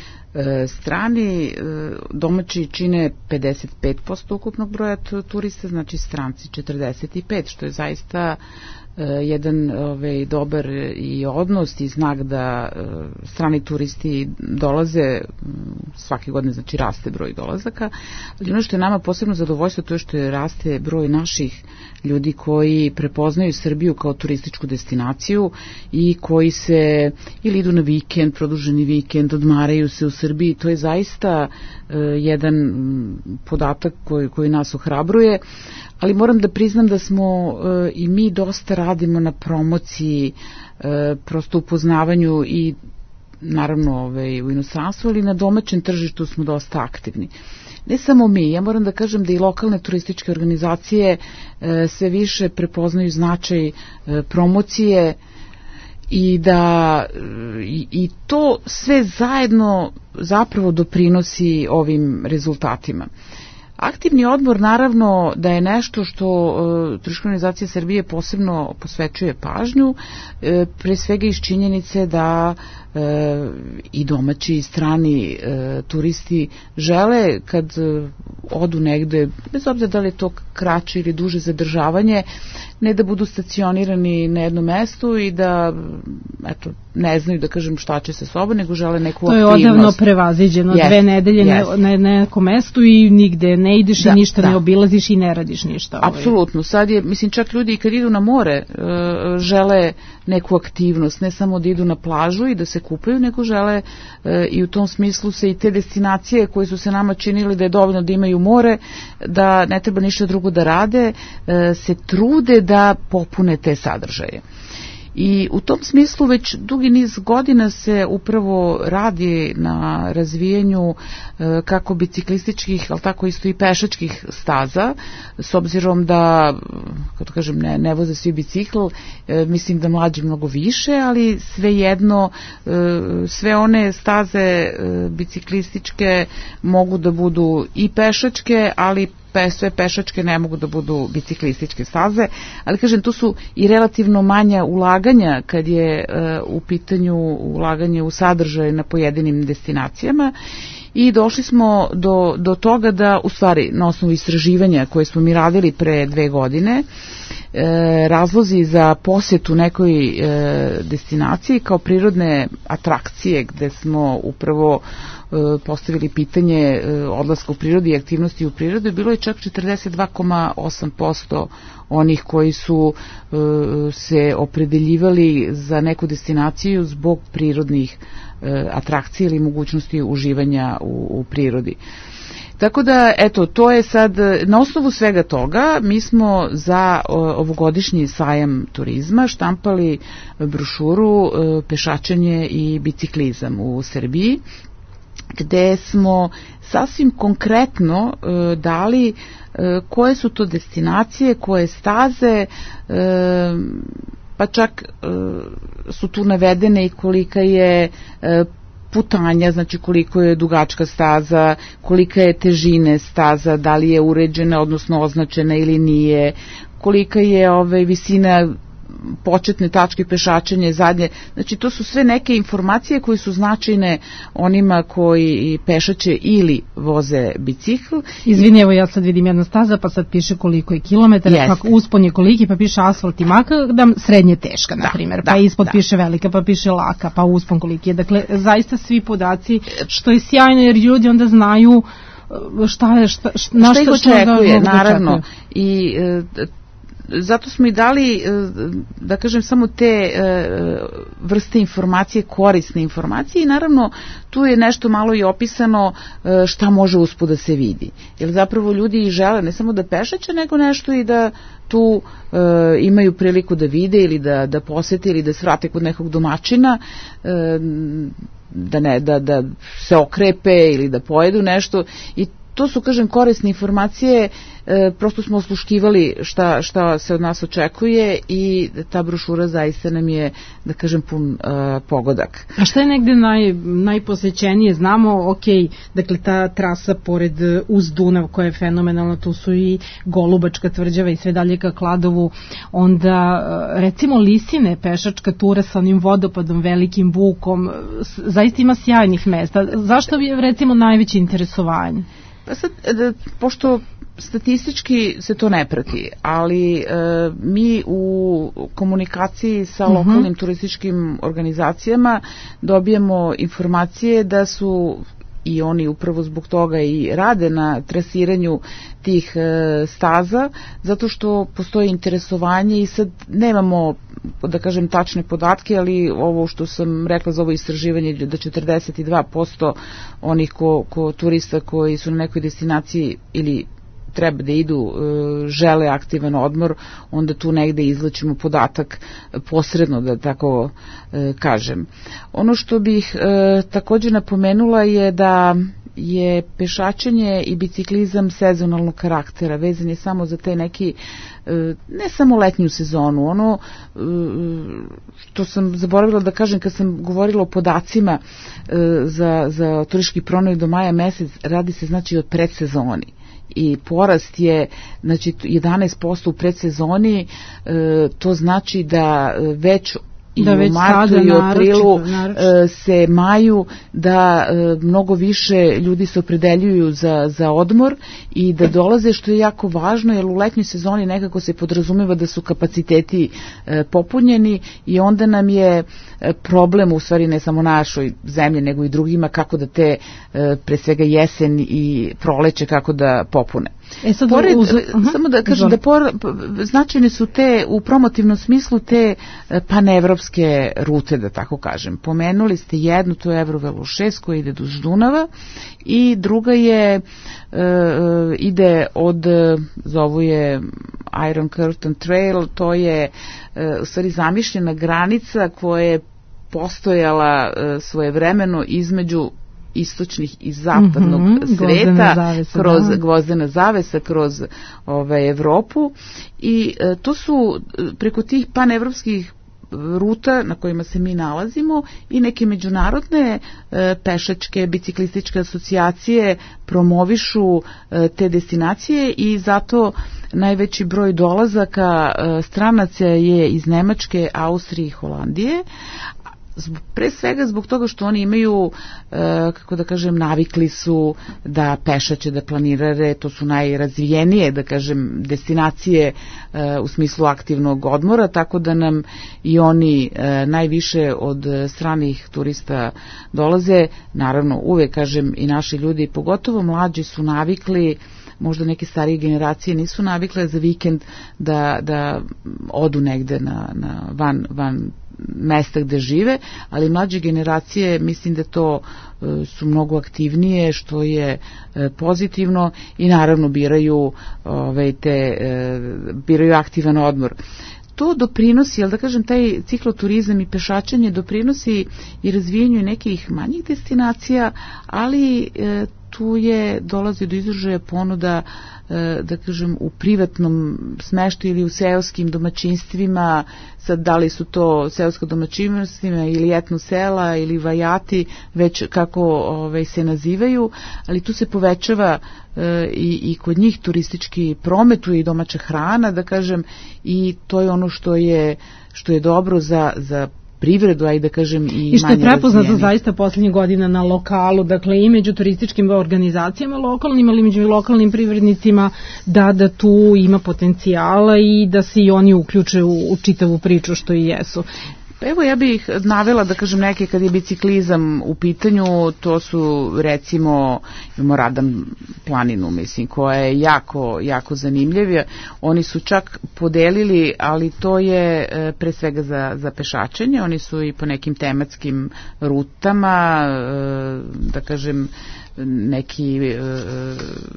Strani domaći čine pedeset pet posto ukupnog broja turista, znači stranci četrdeset pet, što je zaista jedan ovaj, dobar i odnos i znak da strani turisti dolaze svake godine, znači raste broj dolazaka, ali ono što je nama posebno zadovoljstvo to je što je raste broj naših ljudi koji prepoznaju Srbiju kao turističku destinaciju i koji se ili idu na vikend, produženi vikend, odmaraju se u Srbiji. To je zaista uh, jedan podatak koji, koji nas ohrabruje, ali moram da priznam da smo uh, i mi dosta radimo na promociji, uh, prosto upoznavanju i naravno ovaj, u inostranstvu, ali na domaćem tržištu smo dosta aktivni. Ne samo mi, ja moram da kažem da i lokalne turističke organizacije e, sve više prepoznaju značaj e, promocije i da i, i to sve zajedno zapravo doprinosi ovim rezultatima. Aktivni odmor naravno da je nešto što e, Turistička organizacija Srbije posebno posvećuje pažnju, e, pre svega iz činjenice da e, i domaći i strani e, turisti žele kad e, odu negde, bez obzira da li je to kraće ili duže zadržavanje, ne da budu stacionirani na jednom mestu i da eto, ne znaju da kažem šta će sa sobom, nego žele neku aktivnost. To je odavno prevaziđeno, yes, dve nedelje yes. na, na nekom mestu i nigde ne ideš da, i ništa da. ne obilaziš i ne radiš ništa. Apsolutno, ovaj. Sad je, mislim, čak ljudi i kad idu na more žele neku aktivnost, ne samo da idu na plažu i da se kupaju, nego žele i u tom smislu se i te destinacije koje su se nama činili da je dovoljno da imaju more, da ne treba ništa drugo da rade, se trude da popune te sadržaje. I u tom smislu već dugi niz godina se upravo radi na razvijanju e, kako biciklističkih, ali tako isto i pešačkih staza, s obzirom da, kako kažem, ne, ne voze svi bicikl, e, mislim da mlađi mnogo više, ali svejedno e, sve one staze e, biciklističke mogu da budu i pešačke, ali Pe, sve pešačke ne mogu da budu biciklističke staze, ali kažem, tu su i relativno manja ulaganja kad je uh, u pitanju ulaganje u sadržaj na pojedinim destinacijama i došli smo do, do toga da, u stvari, na osnovu istraživanja koje smo mi radili pre dve godine, e, razlozi za posjetu nekoj e, destinaciji kao prirodne atrakcije gde smo upravo e, postavili pitanje e, odlaska u prirodi i aktivnosti u prirodi, bilo je čak četrdeset dva zarez osam posto onih koji su e, se opredeljivali za neku destinaciju zbog prirodnih e, atrakcija ili mogućnosti uživanja u, u prirodi. Tako da, eto, to je sad, na osnovu svega toga, mi smo za ovogodišnji sajam turizma štampali brošuru Pešačenje i biciklizam u Srbiji, gde smo sasvim konkretno e, dali e, koje su to destinacije, koje staze, e, pa čak e, su tu navedene i kolika je e, putanja, znači koliko je dugačka staza, kolika je težine staza, da li je uređena, odnosno označena ili nije, kolika je ove, visina početne tačke pešačenja, zadnje, znači to su sve neke informacije koje su značajne onima koji pešače ili voze bicikl. Izvini, evo ja sad vidim jedna staza, pa sad piše koliko je kilometara, Jeste. kako uspon je koliki, pa piše asfalt i makadam, srednje teška, na primjer, pa da, ispod da. piše velika, pa piše laka, pa uspon koliki je. Dakle, zaista svi podaci, što je sjajno, jer ljudi onda znaju šta je, šta, šta, na šta ih šta očekuje, da naravno. očekuje. I e, zato smo i dali, da kažem, samo te vrste informacije, korisne informacije i naravno tu je nešto malo i opisano šta može usput da se vidi. Jer zapravo ljudi žele ne samo da pešače, nego nešto i da tu e, imaju priliku da vide ili da, da posete ili da svrate kod nekog domaćina, e, da, ne, da, da se okrepe ili da pojedu nešto i to su, kažem, korisne informacije, e, prosto smo osluškivali šta, šta se od nas očekuje i ta brošura zaista nam je, da kažem, pun e, pogodak. A šta je negde naj, najposećenije? Znamo, ok, dakle ta trasa pored uz Dunav koja je fenomenalna, tu su i Golubačka tvrđava i sve dalje ka Kladovu, onda recimo Lisine, pešačka tura sa onim vodopadom, velikim bukom, zaista ima sjajnih mesta. Zašto je recimo najveće interesovanje? Pa sad, da, pošto statistički se to ne prati, ali e, mi u komunikaciji sa uh-huh. lokalnim turističkim organizacijama dobijemo informacije da su i oni upravo zbog toga i rade na trasiranju tih e, staza, zato što postoji interesovanje i sad nemamo, da kažem, tačne podatke, ali ovo što sam rekla za ovo istraživanje, da četrdeset dva posto onih ko, ko turista koji su na nekoj destinaciji ili treba da idu, žele aktivan odmor, onda tu negde izlačimo podatak posredno, da tako kažem. Ono što bih također napomenula je da je pešačenje i biciklizam sezonalnog karaktera, vezan je samo za te neki, ne samo letnju sezonu, ono što sam zaboravila da kažem kad sam govorila o podacima za, za turistički promet do maja mesec, radi se znači o predsezoni. I porast je znači jedanaest posto u predsezoni, e, to znači da već i da u martu i u aprilu naročito. se maju da e, mnogo više ljudi se opredeljuju za, za odmor i da dolaze, što je jako važno, jer u letnjoj sezoni nekako se podrazumeva da su kapaciteti e, popunjeni i onda nam je problem, u stvari ne samo našoj zemlji nego i drugima, kako da te e, pre svega jesen i proleće kako da popune. E sad Pored, uz... uh-huh. Samo da kažem da por, značajne su te u promotivnom smislu te panevropske rute, da tako kažem. Pomenuli ste jednu, to je Eurovelo šest koja ide duž Dunava i druga je uh, ide od, zovu je Iron Curtain Trail, to je uh, u stvari zamišljena granica koja je postojala uh, svojevremeno između istočnih i zapadnog mm-hmm, sveta, zavesa, kroz da. gvozdena zavesa, kroz ovaj, Evropu i e, to su preko tih panevropskih ruta na kojima se mi nalazimo i neke međunarodne e, pešačke, biciklističke asocijacije promovišu e, te destinacije i zato najveći broj dolazaka e, stranaca je iz Nemačke, Austrije i Holandije, pre svega zbog toga što oni imaju, e, kako da kažem, navikli su da pešače, da planirare, to su najrazvijenije, da kažem, destinacije e, u smislu aktivnog odmora, tako da nam i oni e, najviše od stranih turista dolaze. Naravno, uvek, kažem, i naši ljudi, pogotovo mlađi, su navikli, možda neke starije generacije nisu navikle za vikend da, da odu negde na, na van, van mesta gde žive, ali mlađe generacije mislim da to e, su mnogo aktivnije, što je e, pozitivno i naravno biraju ove, te, e, biraju aktivan odmor. To doprinosi, jel da kažem, taj cikloturizam i pešačenje doprinosi i razvijenju nekih manjih destinacija, ali e, tu je dolazi do izražaja ponuda, da kažem, u privatnom smeštu ili u seoskim domaćinstvima, sad da li su to seoska domaćinstvima ili etno sela ili vajati, već kako ovaj, se nazivaju, ali tu se povećava e, i, i kod njih turistički prometuje i domaća hrana, da kažem, i to je ono što je, što je dobro za, za privredu, aj da kažem, i, I što je prepoznato razvijeni. Zaista poslednjih godina na lokalu, dakle i među turističkim organizacijama lokalnim, ali i među lokalnim privrednicima, da da tu ima potencijala i da se i oni uključe u, u čitavu priču, što i jesu. Evo ja bih navela, da kažem, neke kad je biciklizam u pitanju, to su recimo, imamo Radan planinu, mislim, koja je jako, jako zanimljiva. Oni su čak podelili, ali to je e, pre svega za, za pešačenje, oni su i po nekim tematskim rutama, e, da kažem, neki... E,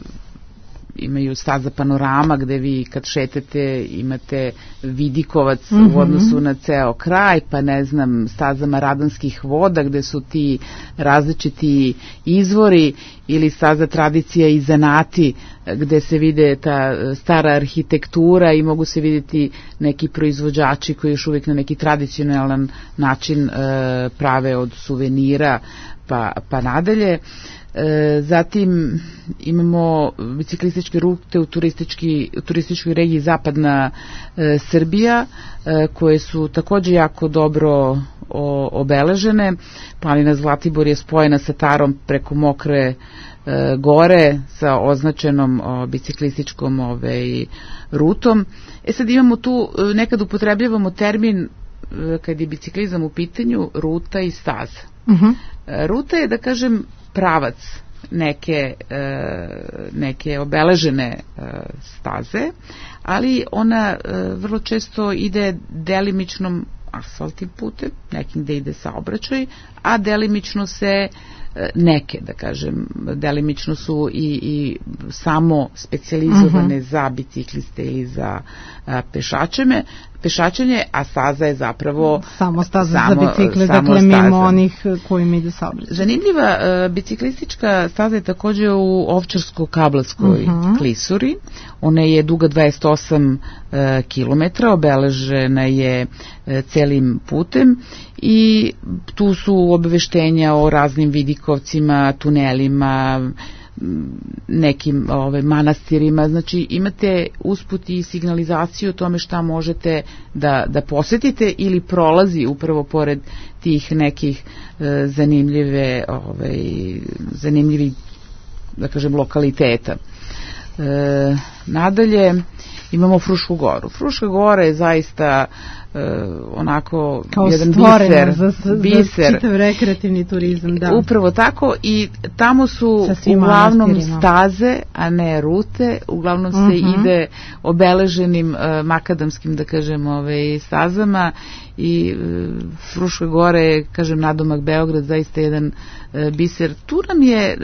imaju staza panorama gde vi kad šetate imate vidikovac mm-hmm. u odnosu na ceo kraj, pa ne znam, stazama Radanskih voda gde su ti različiti izvori, ili staza tradicija i zanati gde se vide ta stara arhitektura i mogu se vidjeti neki proizvođači koji još uvijek na neki tradicionalan način e, prave od suvenira pa, pa nadalje. E, zatim imamo biciklističke rute u, turistički, u turističkoj regiji Zapadna e, Srbija, e, koje su takođe jako dobro o, obeležene. Planina Zlatibor je spojena sa Tarom preko Mokre e, gore sa označenom o, biciklističkom ovaj, rutom. E sad imamo tu, nekad upotrebljavamo termin e, kad je biciklizam u pitanju, ruta i staza. Uh-huh. E, ruta je, da kažem, pravac neke, e, neke obeležene e, staze, ali ona e, vrlo često ide delimičnom asfaltnim putem, nekim gde ide saobraćaj, a delimično se neke, da kažem, delimično su i, i samo specijalizovane uh-huh. za bicikliste ili za a, pešačeme, pešačenje, a staza je zapravo samo staza samo, za bicikle, samo dakle staza. mimo onih kojima ide saobraćaj. Zanimljiva uh, biciklistička staza je takođe u Ovčarsko-Kablarskoj uh-huh. klisuri. Ona je duga dvadeset osam uh, kilometara, obeležena je uh, celim putem i tu su obaveštenja o raznim vidikovcima, tunelima, nekim ove, manastirima, znači imate usput i signalizaciju o tome šta možete da, da posetite ili prolazi upravo pored tih nekih e, zanimljive ove, zanimljivih, da kažem, lokaliteta. E, nadalje imamo Frušku goru. Fruška gora je zaista e, onako kao jedan stvorena biser, za, biser. za čitav rekreativni turizam, da. Upravo tako, i tamo su uglavnom manastirima. Staze, a ne rute, uglavnom se uh-huh. ide obeleženim e, makadamskim, da kažem, ove, stazama i e, Fruška gora je, kažem, nadomak Beograd, zaista jedan e, biser. Tu nam je e,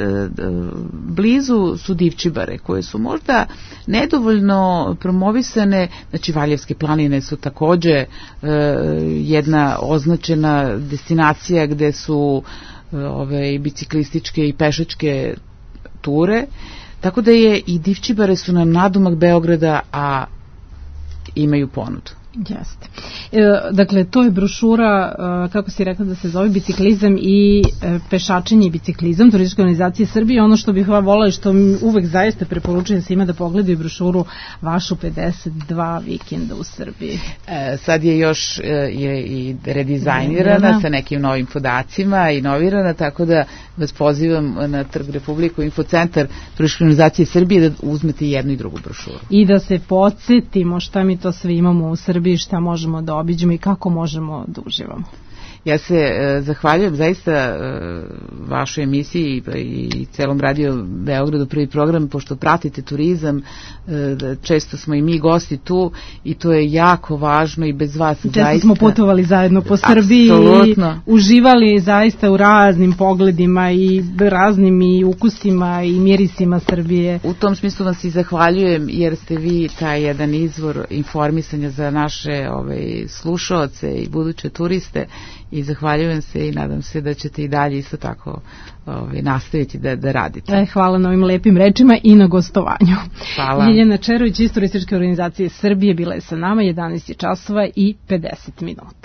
blizu su Divčibare, koje su možda nedovoljno promovisane, znači Valjevske planine su takođe e, jedna označena destinacija gde su e, ove biciklističke i pešačke ture, tako da je i Divčibare su nam nadomak Beograda, a imaju ponudu. Jeste. E, dakle, to je brošura, e, kako si rekla da se zove, biciklizam i e, pešačenje i biciklizam turističke organizacije Srbije. Ono što bih volala i što uvek zaista preporučujem svima da pogledaju brošuru vašu pedeset dva vikenda u Srbiji. E, sad je još e, je i redizajnirana sa nekim novim podacima i novirana, tako da vas pozivam na Trg Republiku, Infocentar turističke organizacije Srbije, da uzmete jednu i drugu brošuru. I da se podsjetimo šta mi to sve imamo u Srbiji, šta možemo da obiđemo i kako možemo da uživamo. Ja se e, zahvaljujem zaista e, vašoj emisiji i, i celom Radio Beogradu Prvi program, pošto pratite turizam, e, često smo i mi gosti tu i to je jako važno i bez vas često zaista... Često smo putovali zajedno po Srbiji Apsolutno. I uživali zaista u raznim pogledima i raznim i ukusima i mirisima Srbije. U tom smislu vam se zahvaljujem jer ste vi taj jedan izvor informisanja za naše ove, slušaoce i buduće turiste i zahvaljujem se i nadam se da ćete i dalje isto tako ovaj, nastaviti da, da radite. E, hvala na ovim lepim rečima i na gostovanju. Hvala. Ljiljana Čerović iz Turističke organizacije Srbije bila je sa nama, jedanaest časova i pedeset minuta.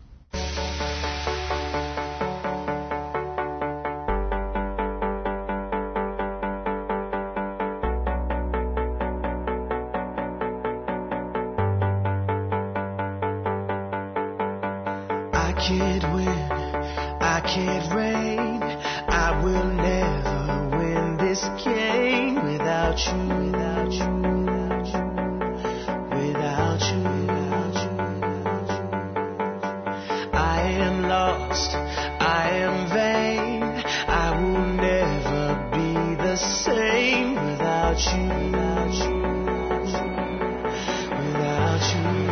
I can't win, I can't reign, I will never win this game without you, without you, without you, without you, without you, without you. I am lost, I am vain, I will never be the same without you, without you, without you.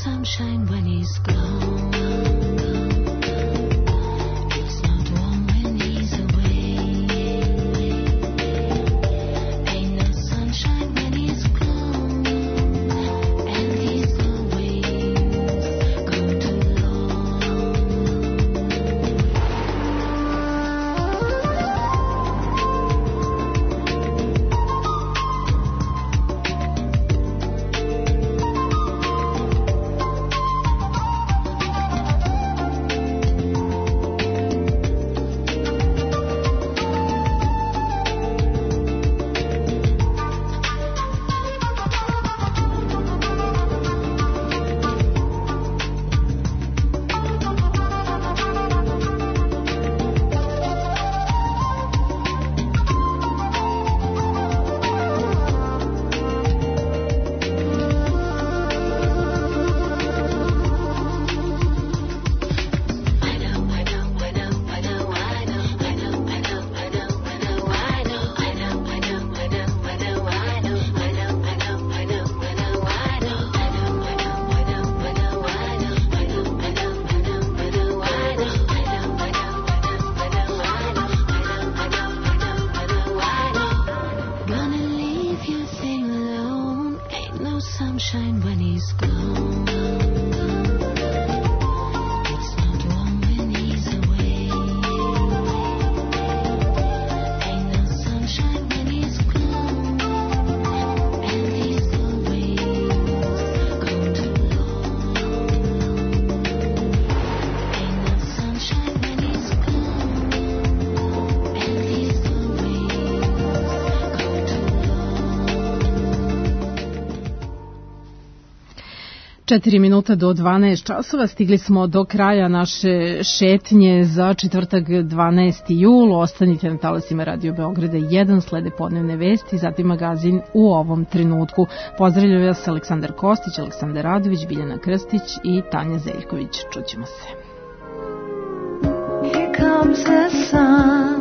sunshine when he's gone. It's not warm when he's away. Ain't no sunshine when he's gone. And he's always gone too sunshine when he's gone. It's not warm when he's away. Ain't no sunshine when he's gone. And he's always gone too long. Ain't no sunshine when he's gone. And he's always gone too Četiri minuta do dvanaest časova, stigli smo do kraja naše šetnje za četvrtak dvanaesti jul. Ostanite na talasima Radio Beograda jedan, slede podnevne vesti, zatim magazin U ovom trenutku. Pozdravljaju vas Aleksandar Kostić, Aleksandar Radović, Biljana Krstić i Tanja Zeljković. Čućemo se. Here comes the sun.